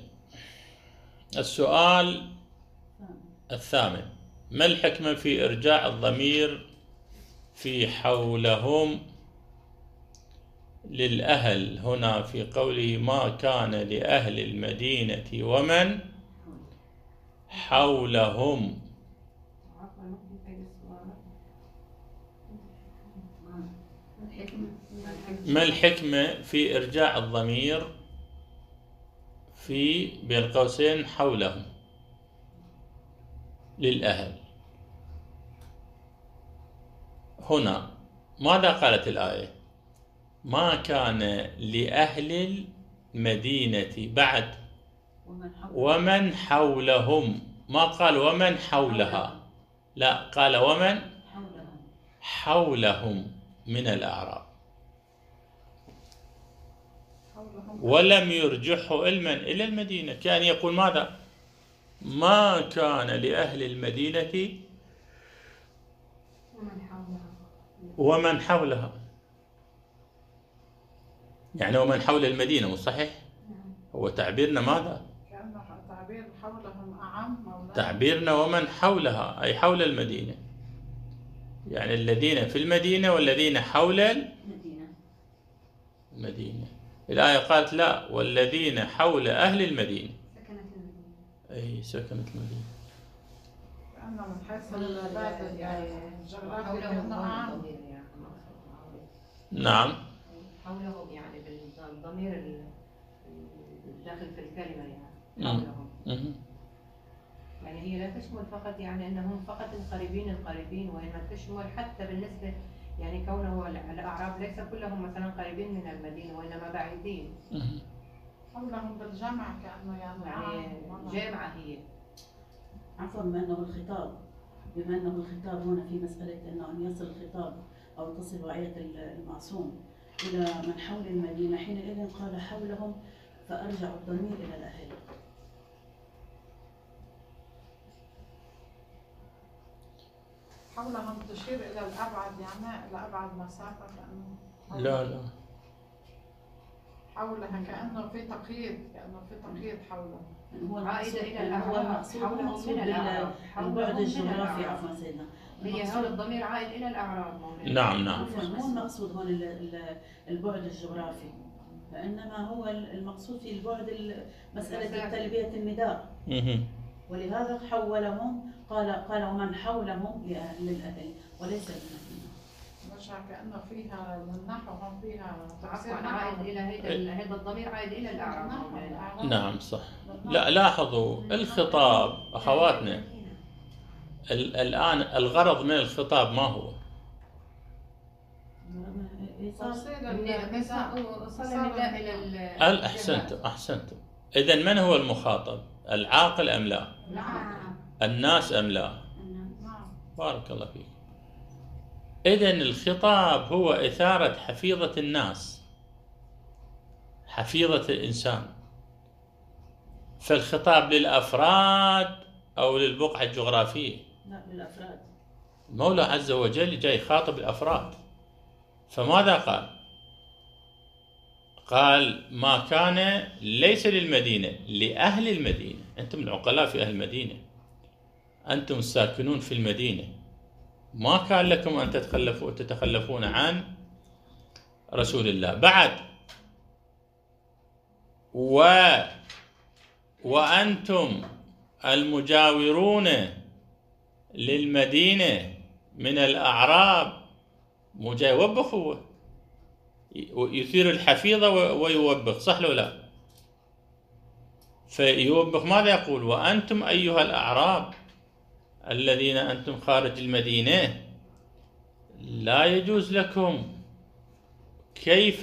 S1: السؤال الثامن: ما الحكمة في إرجاع الضمير في حولهم للأهل هنا في قوله ما كان لأهل المدينة ومن حولهم؟ ما الحكمة في إرجاع الضمير في بين قوسين حولهم للأهل؟ هنا ماذا قالت الآية؟ ما كان لأهل المدينة بعد ومن حولهم، ما قال ومن حولها، لا، قال ومن حولهم من الأعراب، ولم يرجحه علما إلى المدينة. كان يقول ماذا؟ ما كان لأهل المدينة ومن حولها، يعني ومن حول المدينة، مو صحيح؟ هو تعبيرنا ماذا؟
S2: تعبير حولهم أعم.
S1: تعبيرنا ومن حولها أي حول المدينة، يعني الذين في المدينة والذين حول المدينة. الآية قالت لا والذين حول أهل المدينة.
S5: سكنت المدينة.
S1: أي سكنت المدينة.
S2: لأنه من حيث البلد
S3: يعني
S2: الجغرافي
S3: حولهم
S2: كأنه عام.
S3: الضمير يعني
S1: نعم.
S3: حولهم يعني بالضمير الداخل في الكلمة يعني
S1: مم.
S3: حولهم. يعني هي لا تشمل فقط يعني أنهم فقط القريبين وإنما تشمل حتى بالنسبة يعني كونه الأعراب ليس كلهم مثلا قريبين من المدينة وإنما بعيدين.
S2: حولهم بالجمع كأنه يعني
S3: جامعة هي.
S4: عفوا بما انه الخطاب هنا في مساله انه ان يصل الخطاب او تصل وعيه المعصوم الى من حول المدينه، حينئذ قال حولهم فارجع الضمير الى الاهل.
S2: حولهم تشير إلى الأبعد يعني إلى أبعد مسافة كأنه
S1: لا
S2: حولها كأنه في تقييد حولها.
S4: هو
S3: عائدة إلى
S4: هو
S3: الأعراب.
S4: المقصود بالبعد الجغرافي. عفوا سيدنا،
S3: هي هذا الضمير عائد إلى الأعراب.
S1: نعم.
S4: مو المقصود هون البعد الجغرافي، وإنما هو المقصود في البعد مسألة تلبية النداء. ولهذا حولهم قال ومن حولهم للأهل وليس للمدينة.
S2: مش كأنه فيها من نحو هم فيها
S3: عفوا عائد إلى هذا الضمير عائد إلى الأعراب.
S1: نعم صح. لا لاحظوا الخطاب أخواتنا الآن الغرض من الخطاب ما هو؟ أحسنتم. إذن من هو المخاطب؟ العاقل أم لا؟ الناس أم لا؟ بارك الله فيك. إذن الخطاب هو إثارة حفيظة الناس، حفيظة الإنسان. فالخطاب للأفراد أو للبقعة الجغرافية؟
S4: لا، للأفراد.
S1: المولى عز وجل جاي يخاطب الأفراد، فماذا قال؟ قال ما كان ليس للمدينة، لأهل المدينة. أنتم العقلاء في أهل المدينة، أنتم الساكنون في المدينة، ما كان لكم أن تتخلفون عن رسول الله. بعد وأنتم المجاورون للمدينة من الأعراب، يوبخ هو يثير الحفيظة ويوبخ، صح لو لا؟ فيوبخ ماذا يقول؟ وأنتم أيها الأعراب الذين أنتم خارج المدينة لا يجوز لكم، كيف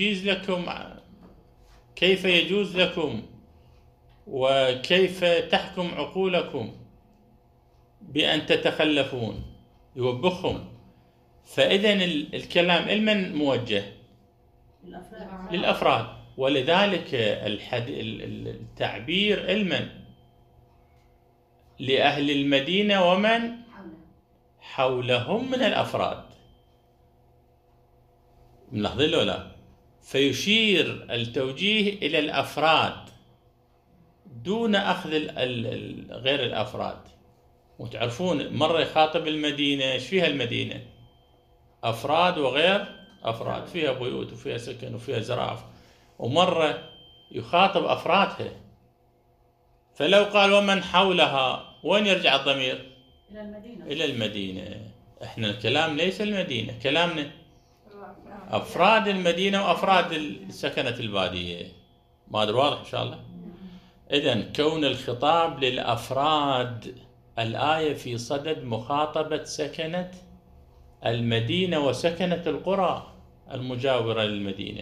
S1: يجوز لكم وكيف تحكم عقولكم بأن تتخلفون؟ يوبخهم. فإذن الكلام لمن موجه؟ للأفراد. ولذلك التعبير لمن؟ لأهل المدينة ومن حولهم من الأفراد. ملاحظين له لا؟ فيشير التوجيه إلى الأفراد دون أخذ غير الأفراد. وتعرفون مرة يخاطب المدينة، إيش فيها المدينة؟ أفراد وغير أفراد، فيها بيوت وفيها سكن وفيها زراعة. ومرة يخاطب أفرادها، فلو قال ومن حولها وين يرجع الضمير؟ إلى المدينة. إحنا الكلام ليس المدينة، كلامنا أفراد المدينة وأفراد سكنة البادية. ما أدري واضح إن شاء الله؟ إذن كون الخطاب للأفراد، الآية في صدد مخاطبة سكنة المدينة وسكنة القرى المجاورة للمدينة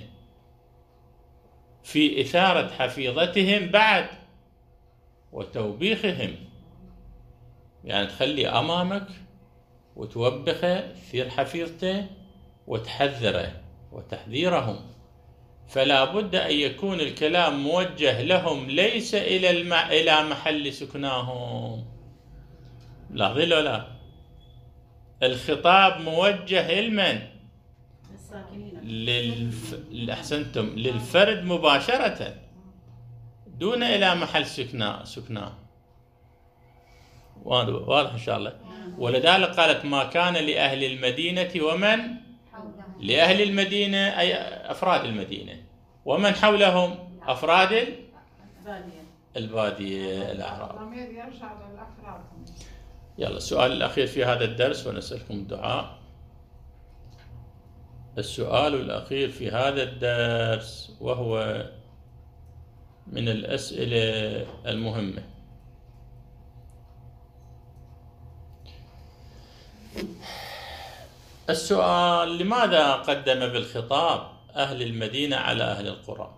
S1: في إثارة حفيظتهم بعد وتوبيخهم. يعني تخلي أمامك وتوبخه، تثير حفيظته وتحذره وتحذيرهم. فلا بد أن يكون الكلام موجه لهم ليس إلى محل سكناهم. لاحظين له لا؟ الخطاب موجه لمن؟ أحسنتم، للفرد مباشرة دون إلى محل سكناه. واضح إن شاء الله؟ ولذلك قالت ما كان لأهل المدينة ومن لأهل المدينة، أي أفراد المدينة، ومن حولهم أفراد
S4: بادية.
S1: البادية الأعراب.
S2: الضمير يرجع للأفراد.
S1: يلا السؤال الأخير في هذا الدرس ونسألكم الدعاء. السؤال الأخير في هذا الدرس وهو من الأسئلة المهمة. السؤال: لماذا قدم بالخطاب أهل المدينة على أهل القرى؟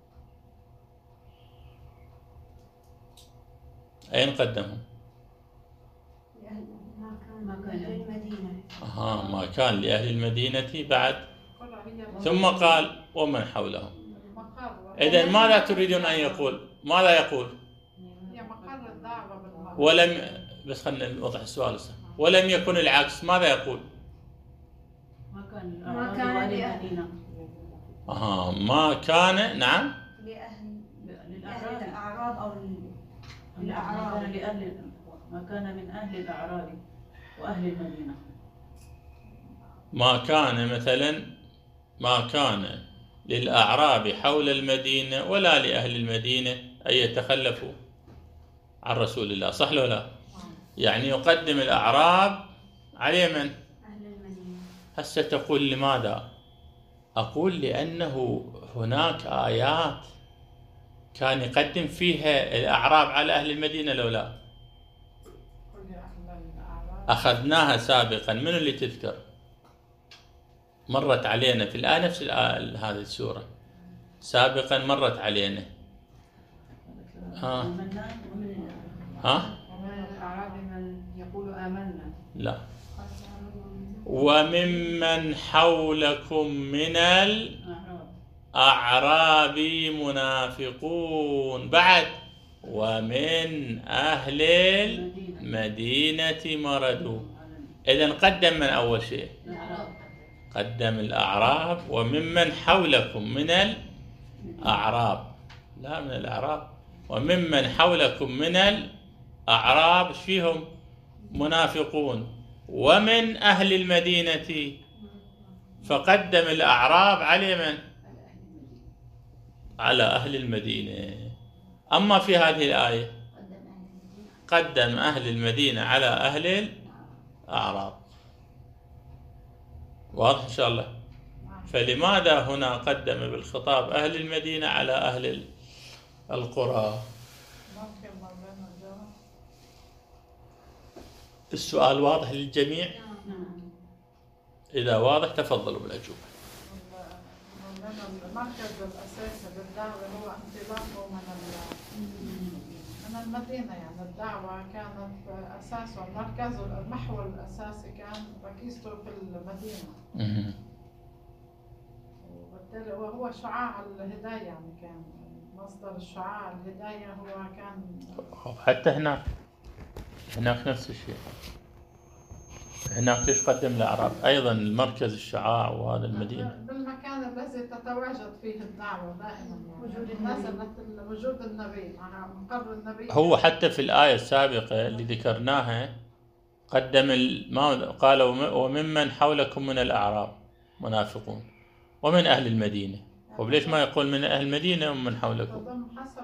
S1: أين قدمهم؟
S5: ما كان للمدينة.
S1: ما كان لأهل المدينة بعد، ثم قال ومن حولهم. إذن ماذا تريدون أن يقول؟ ماذا يقول؟
S2: هي مقر الدعوة بالمرة.
S1: ولم، بس خلينا نوضح السؤال. ولم يكن العكس، ماذا يقول؟
S4: ما كان
S5: ما كان
S4: لأهل
S5: لأهل.
S4: المدينة.
S1: ما كان، نعم،
S5: لأهل
S4: للأعراب.
S5: الأعراب أو
S4: الأعراب. ما كان من أهل الأعراب وأهل المدينة.
S1: ما كان مثلا، ما كان للأعراب حول المدينة ولا لأهل المدينة أن يتخلفوا عن رسول الله، صح ولا لا؟ يعني يقدم الأعراب على من؟
S5: أهل المدينة.
S1: هسه تقول لماذا؟ أقول لأنه هناك آيات كان يقدم فيها الأعراب على أهل المدينة لو لا؟ أخذناها سابقا. من اللي تذكر؟ مرت علينا في الآية، نفس هذه السورة سابقا مرت علينا.
S3: ومن الأعراب من يقول آمنا.
S1: لا. وممن حولكم من الأعراب منافقون، بعد ومن أهل المدينة مردوا. إذن قدم من أول شيء؟ قدم الأعراب. وممن حولكم من الأعراب، لا من الأعراب، وممن حولكم من الأعراب فيهم منافقون. ومن أهل المدينة، فقدم الأعراب على من؟ على أهل المدينة. أما في هذه الآية قدم أهل المدينة على أهل الأعراب. واضح إن شاء الله؟ فلماذا هنا قدم بالخطاب أهل المدينة على أهل القرى؟ السؤال واضح للجميع؟ إذا واضح تفضلوا بالأجوبة.
S2: المركز الأساسي للدعوة هو انطلاقه من المدينة، يعني الدعوة كانت أساسه، مركزه، المحور الأساسي كان ركيزته في المدينة. وبالتالي وهو شعاع الهداية، يعني كان مصدر الشعاع الهداية هو كان.
S1: حتى هناك نفس الشيء. هناك ليش قدم الأعراب؟ أيضا المركز الشعاع وهذا المدينة
S2: بالمكان الذي تتواجد فيه الدعوة دائما، يعني وجود النبي مع مقر النبي.
S1: هو حتى في الآية السابقة اللي ذكرناها قدم قال وممن حولكم من الأعراب منافقون ومن أهل المدينة. وليش ما يقول من أهل المدينة ومن حولكم؟
S2: حسب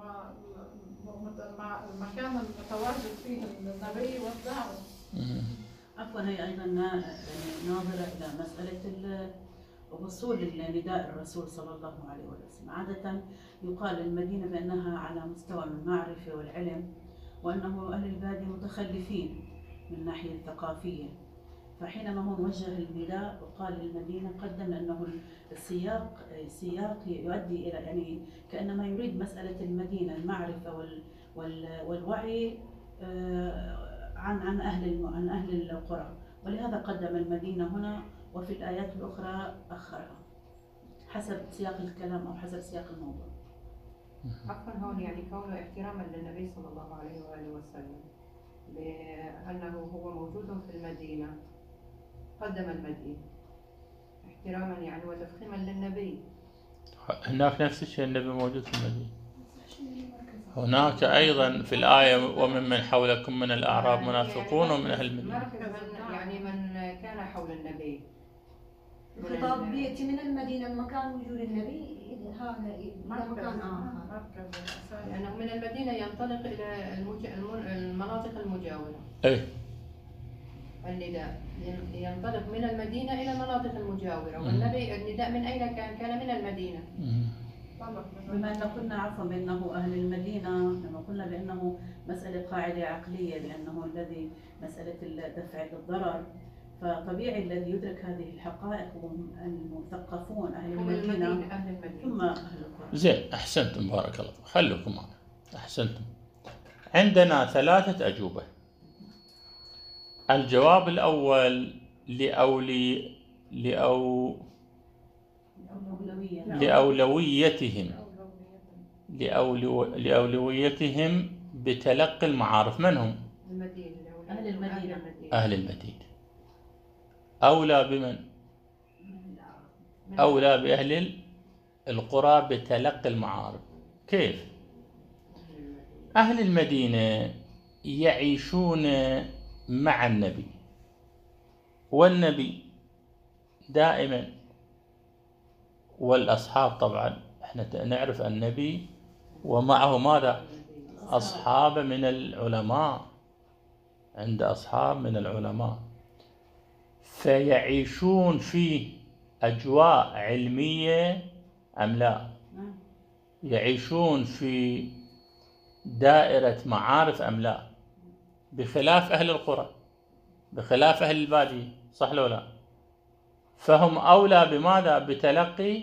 S2: المكان المتواجد فيه النبي والدعوة.
S4: عفوا، هي أيضا ناظرة إلى مسألة وصول النداء الرسول صلى الله عليه وسلم. عادة يقال المدينة بأنها على مستوى من المعرفة والعلم، وأنه أهل البادية متخلفين من الناحية الثقافية. فحينما هو وجه النداء وقال للمدينة قدم أنه السياق يؤدي إلى، يعني كأنما يريد مسألة المدينة، المعرفة والوعي عن أهل القرى، ولهذا قدم المدينة هنا، وفي الآيات الأخرى أخرها حسب سياق الكلام أو حسب سياق الموضوع.
S3: عفوا، هون يعني كونه احتراما للنبي صلى الله عليه وآله وسلم لأنه هو موجود في المدينة، قدم المدينة احتراما يعني وتفخيما للنبي.
S1: هناك نفس الشيء، النبي موجود في المدينة. هناك أيضا في الآية وممن حولكم من الأعراب منافقون ومن أهل المدينة.
S3: يعني من كان حول النبي
S5: الخطاب بيأتي من المدينة مكان وجود النبي، هذا مكان آخر.
S2: مركز الأساسي.
S3: لأنه من المدينة ينطلق إلى المناطق المجاورة.
S1: أي
S3: النداء ينطلق من المدينة إلى المناطق المجاورة، والنبي النداء من أين كان من المدينة.
S4: بما أن قلنا عفوا بأنه أهل المدينة، لما قلنا بأنه مسألة قاعدة عقلية، بأنه الذي مسألة دفع الضرر، فطبيعي الذي يدرك هذه الحقائق هم المثقفون أهل المدينة ثم أهل القرى.
S1: زين، أحسنتم بارك الله، خلوكم معنا، أحسنتم. عندنا 3 أجوبة. الجواب الأول لأولويتهم بتلقي المعارف. من هم؟ أهل المدينة. أولى بمن؟ أولى بأهل القرى بتلقي المعارف. كيف؟ أهل المدينة يعيشون مع النبي، والنبي دائما، والأصحاب طبعا احنا نعرف النبي ومعه ماذا؟ أصحاب من العلماء، عند أصحاب من العلماء، فيعيشون في أجواء علمية أم لا؟ يعيشون في دائرة معارف أم لا؟ بخلاف أهل القرى، بخلاف أهل البادية، صح لو لا؟ فهم أولى بماذا؟ بتلقي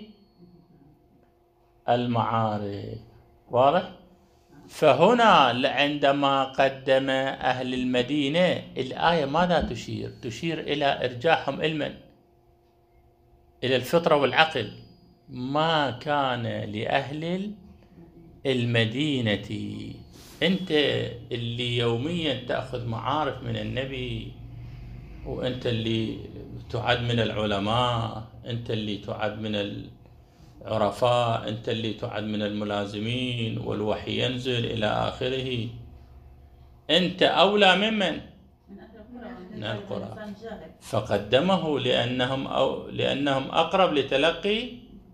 S1: المعارف. واضح؟ فهنا عندما قدم أهل المدينة الآية ماذا تشير؟ تشير إلى إرجاعهم علما إلى الفطرة والعقل. ما كان لأهل المدينة. أنت اللي يوميا تأخذ معارف من النبي، وأنت اللي تعد من العلماء، أنت اللي تعد من العرفاء، أنت اللي تعد من الملازمين، والوحي ينزل إلى آخره، أنت أولى ممن؟ من القرى. فقدمه لأنهم أقرب لتلقي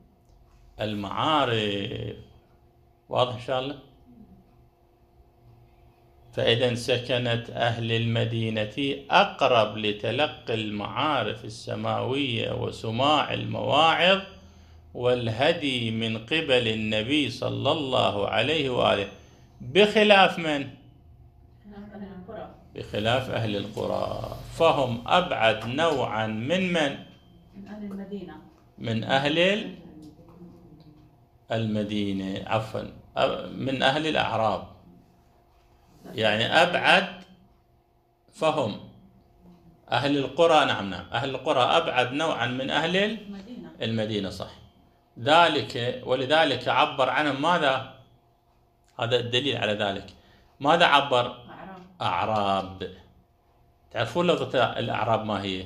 S1: المعارف. واضح إن شاء الله؟ فإذا سكنة أهل المدينة أقرب لتلقي المعارف السماوية وسماع المواعظ والهدي من قبل النبي صلى الله عليه وآله، بخلاف من؟ بخلاف أهل القرى، فهم أبعد نوعا من أهل المدينة، من أهل المدينة، عفوا من أهل الأعراب، يعني أبعد. فهم أهل القرى، نعم أهل القرى أبعد نوعا من أهل المدينة، صح. ولذلك عبر عنهم ماذا؟ هذا الدليل على ذلك. ماذا عبر؟ أعراب. تعرفون لغة الأعراب ما هي؟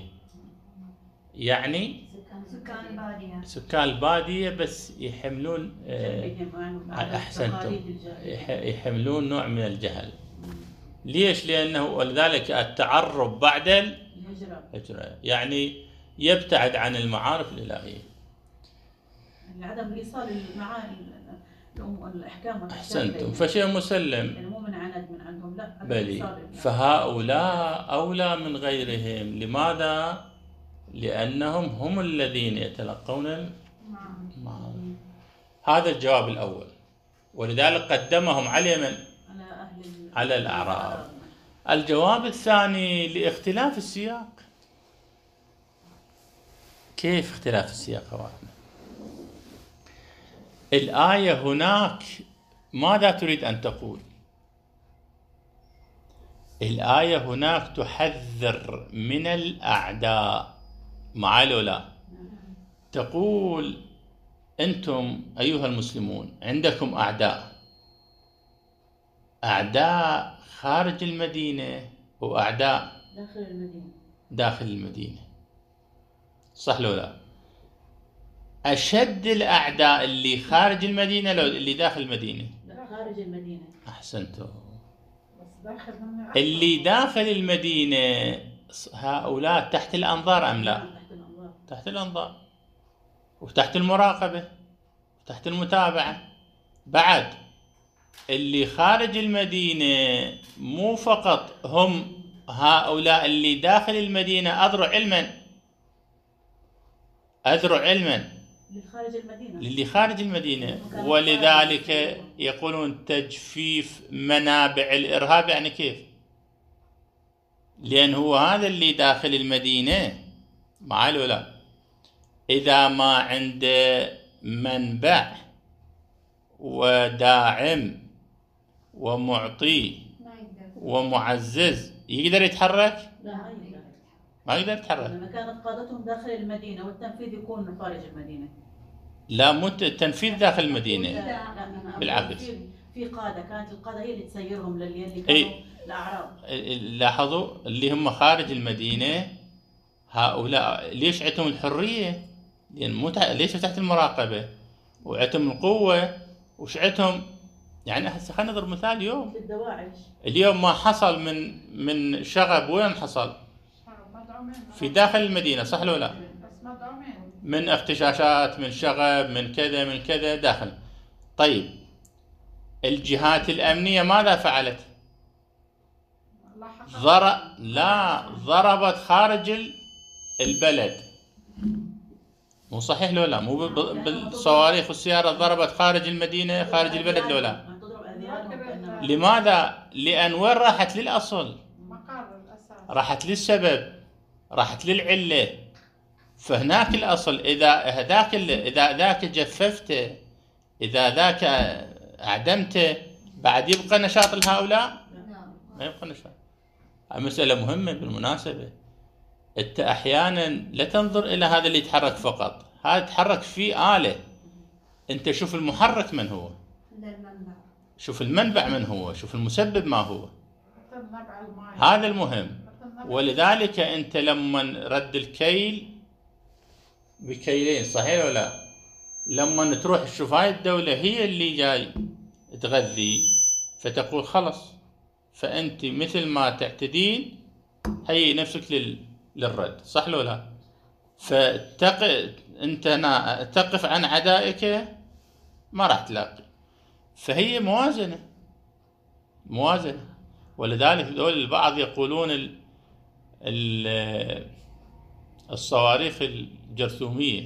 S1: يعني سكان البادية، بس يحملون أحسنتم، يحملون نوع من الجهل. ليش؟ لأنه ولذلك التعرب بعد الهجرة، يعني يبتعد عن المعارف الإلهية،
S4: عدم الإيصال مع الأحكام.
S1: أحسنتم، فشيء مسلم،
S4: يعني مو من عند من عندهم، لا
S1: بل فهؤلاء أولى من غيرهم. لماذا؟ لأنهم هم الذين يتلقون المعارف. هذا الجواب الأول، ولذلك قدمهم على من؟ على الأعراب. الجواب الثاني لاختلاف السياق. كيف اختلاف السياق أخواتنا؟ الآية هناك ماذا تريد أن تقول؟ الآية هناك تحذر من الأعداء، معي ولا لا؟ تقول أنتم أيها المسلمون عندكم أعداء خارج المدينة وأعداء داخل المدينة، صح لو لا؟ أشد الأعداء اللي خارج المدينة لو اللي داخل المدينة؟
S4: خارج المدينة.
S1: أحسنتم. اللي داخل المدينة هؤلاء تحت الأنظار أم لا؟ تحت الأنظار. وتحت المراقبة وتحت المتابعة. بعد اللي خارج المدينة مو فقط هم هؤلاء اللي داخل المدينة أذرع علما للي خارج المدينة. ولذلك يقولون تجفيف منابع الإرهاب. يعني كيف؟ لأن هو هذا اللي داخل المدينة معي ولا إذا ما عنده منبع وداعم ومعطي ومعزز يقدر يتحرك؟
S4: لا
S1: ما يقدر يتحرك.
S4: لما كانت قادتهم داخل المدينة والتنفيذ يكون خارج المدينة.
S1: لا مو التنفيذ داخل المدينة،
S4: لا
S1: بالعكس.
S4: في قادة، كانت القادة هي اللي تسيرهم للي
S1: إيه.
S4: كانوا الأعراب.
S1: لاحظوا اللي هم خارج المدينة هؤلاء ليش عندهم الحرية؟ لأن ليش تحت المراقبة وعندهم القوة وش عندهم. يعني هسه خلينا نضرب مثال. اليوم ما حصل من شغب وين حصل؟ في داخل المدينة، صح ولا لا؟ من اغتشاشات، من شغب، من كذا داخل. طيب الجهات الأمنية ماذا فعلت؟ ضربت خارج البلد. مو صحيح لو لا؟ مو بالصواريخ والسيارة ضربت خارج المدينة خارج البلد لو لا؟ لماذا؟ لأن وين راحت للأصل؟ راحت للسبب، راحت للعلة. فهناك الأصل إذا ذاك جففته، إذا ذاك أعدمته، بعد يبقى نشاط لهؤلاء؟ ما يبقى نشاط. مسألة مهمة بالمناسبة. أنت أحيانا لا تنظر إلى هذا اللي يتحرك فقط، هذا يتحرك في آلة. أنت شوف المحرك من هو، شوف المنبع من هو، شوف المسبب ما هو. هذا المهم. ولذلك أنت لما رد الكيل بكيلين، صحيح ولا لا؟ لما تروح تشوف هاي الدولة هي اللي جاي تغذي، فتقول خلص، فأنت مثل ما تعتدين هي نفسك للرد، صح ولا لا؟ أنت تقف عن عدائك ما راح تلاقي. فهي موازنة. ولذلك دول البعض يقولون الصواريخ الجرثومية،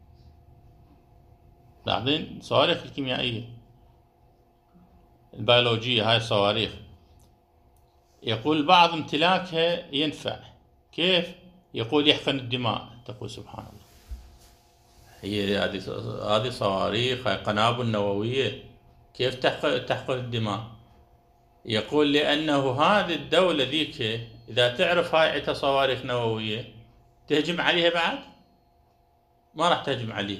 S1: بعدين الصواريخ الكيميائية البيولوجية، هاي الصواريخ يقول بعض امتلاكها ينفع. كيف؟ يقول يحقن الدماء. تقول سبحان الله، هي هذه صواريخ، هاي قنابل نووية، كيف تحقن الدماء؟ يقول لأنه هذه الدولة ذيك إذا تعرف هاي عندها صواريخ نووية تهجم عليها بعد؟ ما راح تهجم عليها،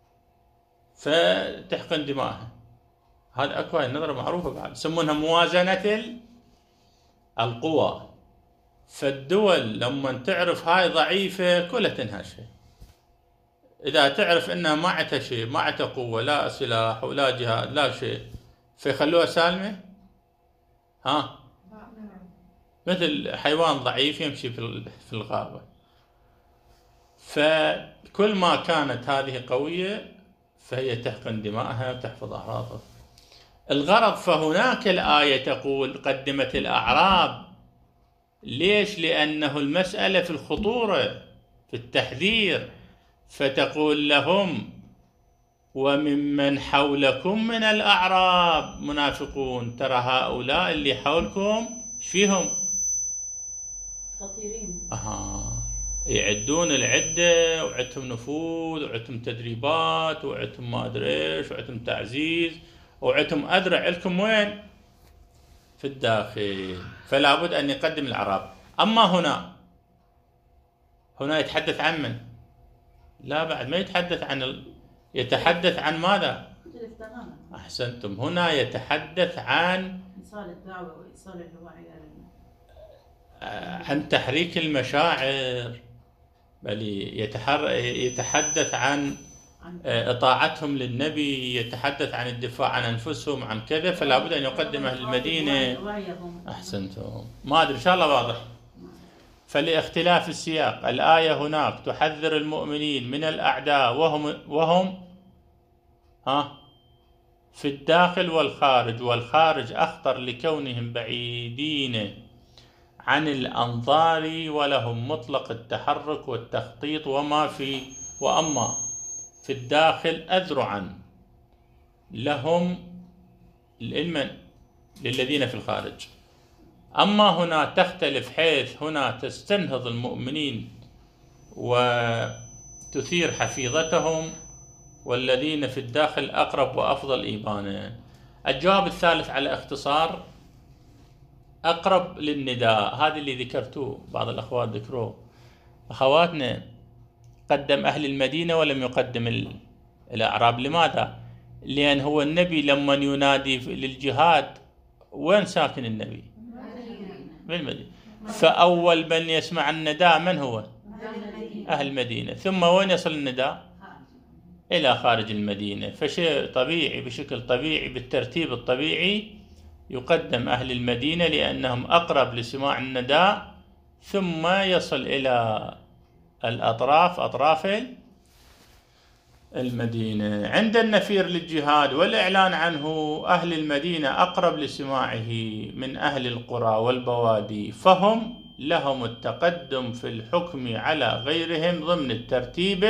S1: فتحقن دماءها. هذا أكو هاي النظرة معروفة بعد، يسمونها موازنة القوى. فالدول لما تعرف هاي ضعيفة كلها تنهشها. إذا تعرف أنها ما عندها شيء، ما عندها قوة، لا سلاح ولا جهاد لا شيء، فيخلوها سالمة. مثل حيوان ضعيف يمشي في الغابة. فكل ما كانت هذه قوية فهي تحقن دماءها وتحفظ أعراضها. الغرض، فهناك الآية تقول قدمت الأعراب. ليش؟ لأنه المسألة في الخطورة، في التحذير. فتقول لهم وممن حولكم من الأعراب منافقون. ترى هؤلاء اللي حولكم فيهم
S4: خطيرين،
S1: يعدون العدة، وعدتهم نفوذ، وعدتهم تدريبات، وعدتهم ما أدري إيش، وعدتهم تعزيز، وعدتهم أدرع لكم وين؟ في الداخل. فلا بد أن يقدم الأعراب. أما هنا يتحدث عن من؟ لا، بعد ما يتحدث عن يتحدث عن ماذا؟ أحسنتم. هنا يتحدث عن
S4: إيصال الدعوة وإيصال الوعي،
S1: عن تحريك المشاعر، بل يتحدث عن إطاعتهم للنبي، يتحدث عن الدفاع عن أنفسهم، عن كذا. فلا بد أن يقدم أهل المدينة. أحسنتم. ما أدري إن شاء الله واضح. فلاختلاف السياق الآية هناك تحذر المؤمنين من الأعداء وهم في الداخل والخارج، والخارج أخطر لكونهم بعيدين عن الأنظار ولهم مطلق التحرك والتخطيط، وأما في الداخل أذرعا لهم للذين في الخارج. أما هنا تختلف، حيث هنا تستنهض المؤمنين وتثير حفيظتهم، والذين في الداخل أقرب وأفضل إيمانا. الجواب الثالث على اختصار أقرب للنداء، هذا اللي ذكرتوه، بعض الأخوات ذكروه. أخواتنا قدم أهل المدينة ولم يقدم الأعراب. لماذا؟ لأن هو النبي لما ينادي للجهاد وين ساكن النبي؟ بالمدينة. فأول من يسمع النداء من هو؟ أهل المدينة. ثم وين يصل النداء؟ إلى خارج المدينة. فشيء طبيعي، بشكل طبيعي، بالترتيب الطبيعي يقدم أهل المدينة لأنهم أقرب لسماع النداء، ثم يصل إلى أطراف المدينة. عند النفير للجهاد والإعلان عنه أهل المدينة أقرب لسماعه من أهل القرى والبوادي، فهم لهم التقدم في الحكم على غيرهم ضمن الترتيب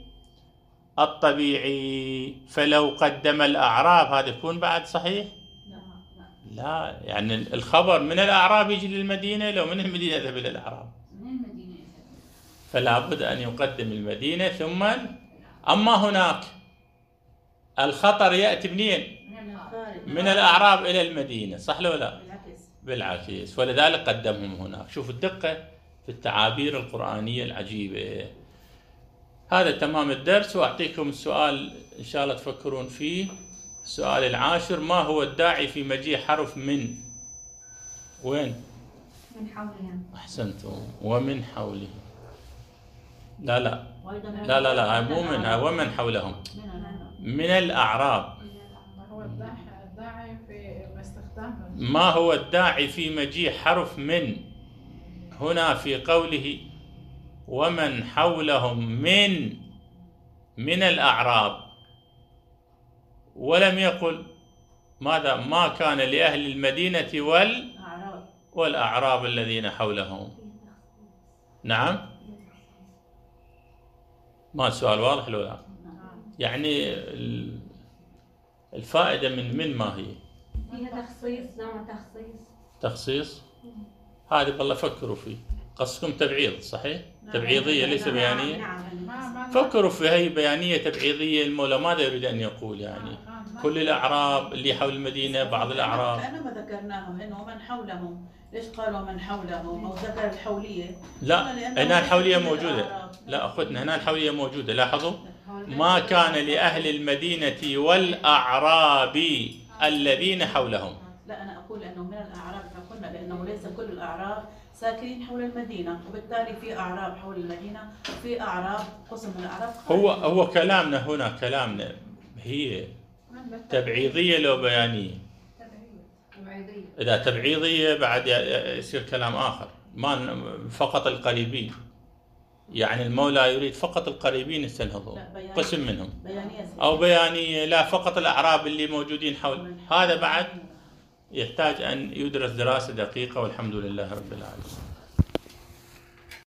S1: الطبيعي. فلو قدم الأعراب هذا يكون بعد صحيح؟ لا، يعني الخبر من الأعراب يجي للمدينة، لو من المدينة يذهب إلى الأعراب، فلا بد أن يقدم المدينة ثم. أما هناك الخطر يأتي منين؟ من الأعراب إلى المدينة، صح لو لا؟ بالعكس، ولذلك قدمهم هناك. شوفوا الدقة في التعابير القرآنية العجيبة. هذا تمام الدرس، وأعطيكم السؤال إن شاء الله تفكرون فيه. السؤال العاشر: ما هو الداعي في مجيء حرف من؟ وين؟
S5: من حولهم.
S1: أحسنتم، ومن حوله. لا مو منها، ومن حولهم، من الأعراب.
S2: هو الداعي في استخدام.
S1: ما هو الداعي في مجيء حرف من هنا في قوله ومن حولهم من الأعراب، ولم يقل ماذا؟ ما كان لأهل المدينة والأعراب الذين حولهم. نعم، ما السؤال واضح لو لا؟ يعني الفائدة من ما هي؟
S5: فيها تخصيص، نوع
S1: تخصيص. هذه والله فكروا فيه. قصدكم تبعيض، صحيح؟ تبعيضية ليس بيانية. فكروا في هي بيانية تبعيضية. المولى ماذا يريد أن يقول؟ يعني كل الأعراب اللي حول المدينة، بعض الأعراب
S4: كأنما ذكرناهم إنه من حولهم. ليش قالوا من حولهم أو ذكر الحولية؟
S1: لا، هنا الحولية موجودة. لا أخوتنا، هنا الحولية موجودة. لاحظوا: ما كان لأهل المدينة والأعراب الذين حولهم.
S4: لا، أنا أقول أنه من الأعراب، قلنا لأنه ليس كل الأعراب ساكنين حول المدينة، وبالتالي في أعراب حول المدينة وفي أعراب قسم من الأعراب.
S1: هو كلامنا هنا، كلامنا هي تبعيضية لو بيانية؟ إذا تبعيضية بعد يصير كلام آخر، ما فقط القريبين. يعني المولى يريد فقط القريبين يستنهضوا قسم منهم، أو بيانية لا فقط الأعراب اللي موجودين حول. هذا بعد يحتاج أن يدرس دراسة دقيقة، والحمد لله رب العالمين.